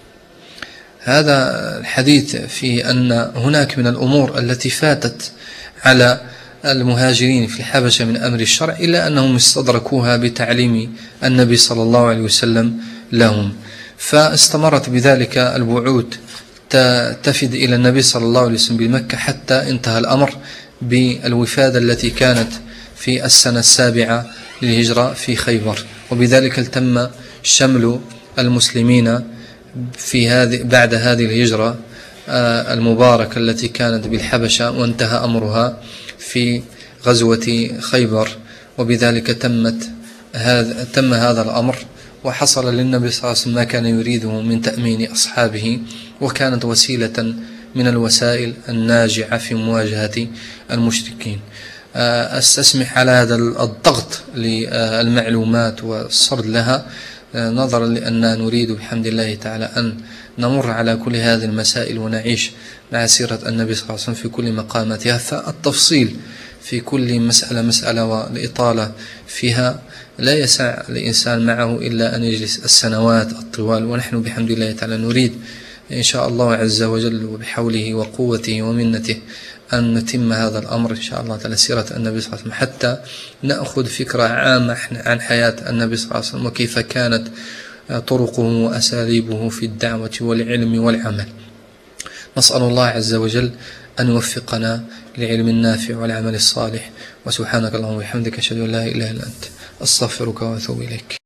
هذا الحديث فيه أن هناك من الأمور التي فاتت على المهاجرين في الحبشة من أمر الشرع، إلا أنهم استدركوها بتعليم النبي صلى الله عليه وسلم لهم، فاستمرت بذلك البعوث تفد إلى النبي صلى الله عليه وسلم بمكة حتى انتهى الأمر بالوفادة التي كانت في السنة السابعة للهجرة في خيبر، وبذلك التم شمل المسلمين في هذه بعد هذه الهجرة المباركة التي كانت بالحبشة، وانتهى أمرها في غزوة خيبر، وبذلك تمت هذا تم هذا الأمر، وحصل للنبي صلى الله عليه وسلم ما كان يريده من تأمين أصحابه، وكانت وسيلة من الوسائل الناجعة في مواجهة المشركين. أستسمح على هذا الضغط للمعلومات والسرد لها، نظرا لأننا نريد بحمد الله تعالى أن نمر على كل هذه المسائل ونعيش مع سيرة النبي صلى الله عليه وسلم في كل مقاماتها. فالتفصيل في كل مسألة مسألة والإطالة فيها لا يسع الإنسان معه إلا أن يجلس السنوات الطوال، ونحن بحمد الله تعالى نريد إن شاء الله عز وجل وبحوله وقوته ومنته أن نتم هذا الأمر إن شاء الله تعالى سيرة النبي صلى الله عليه وسلم، حتى نأخذ فكرة عامة عن حياة النبي صلى الله عليه وسلم وكيف كانت طرقه وأساليبه في الدعوة والعلم والعمل. نسأل الله عز وجل أن يوفقنا للعلم النافع والعمل الصالح، وسبحانك اللهم وبحمدك أشهد أن لا إله إلا أنت أستغفرك وأتوب إليك.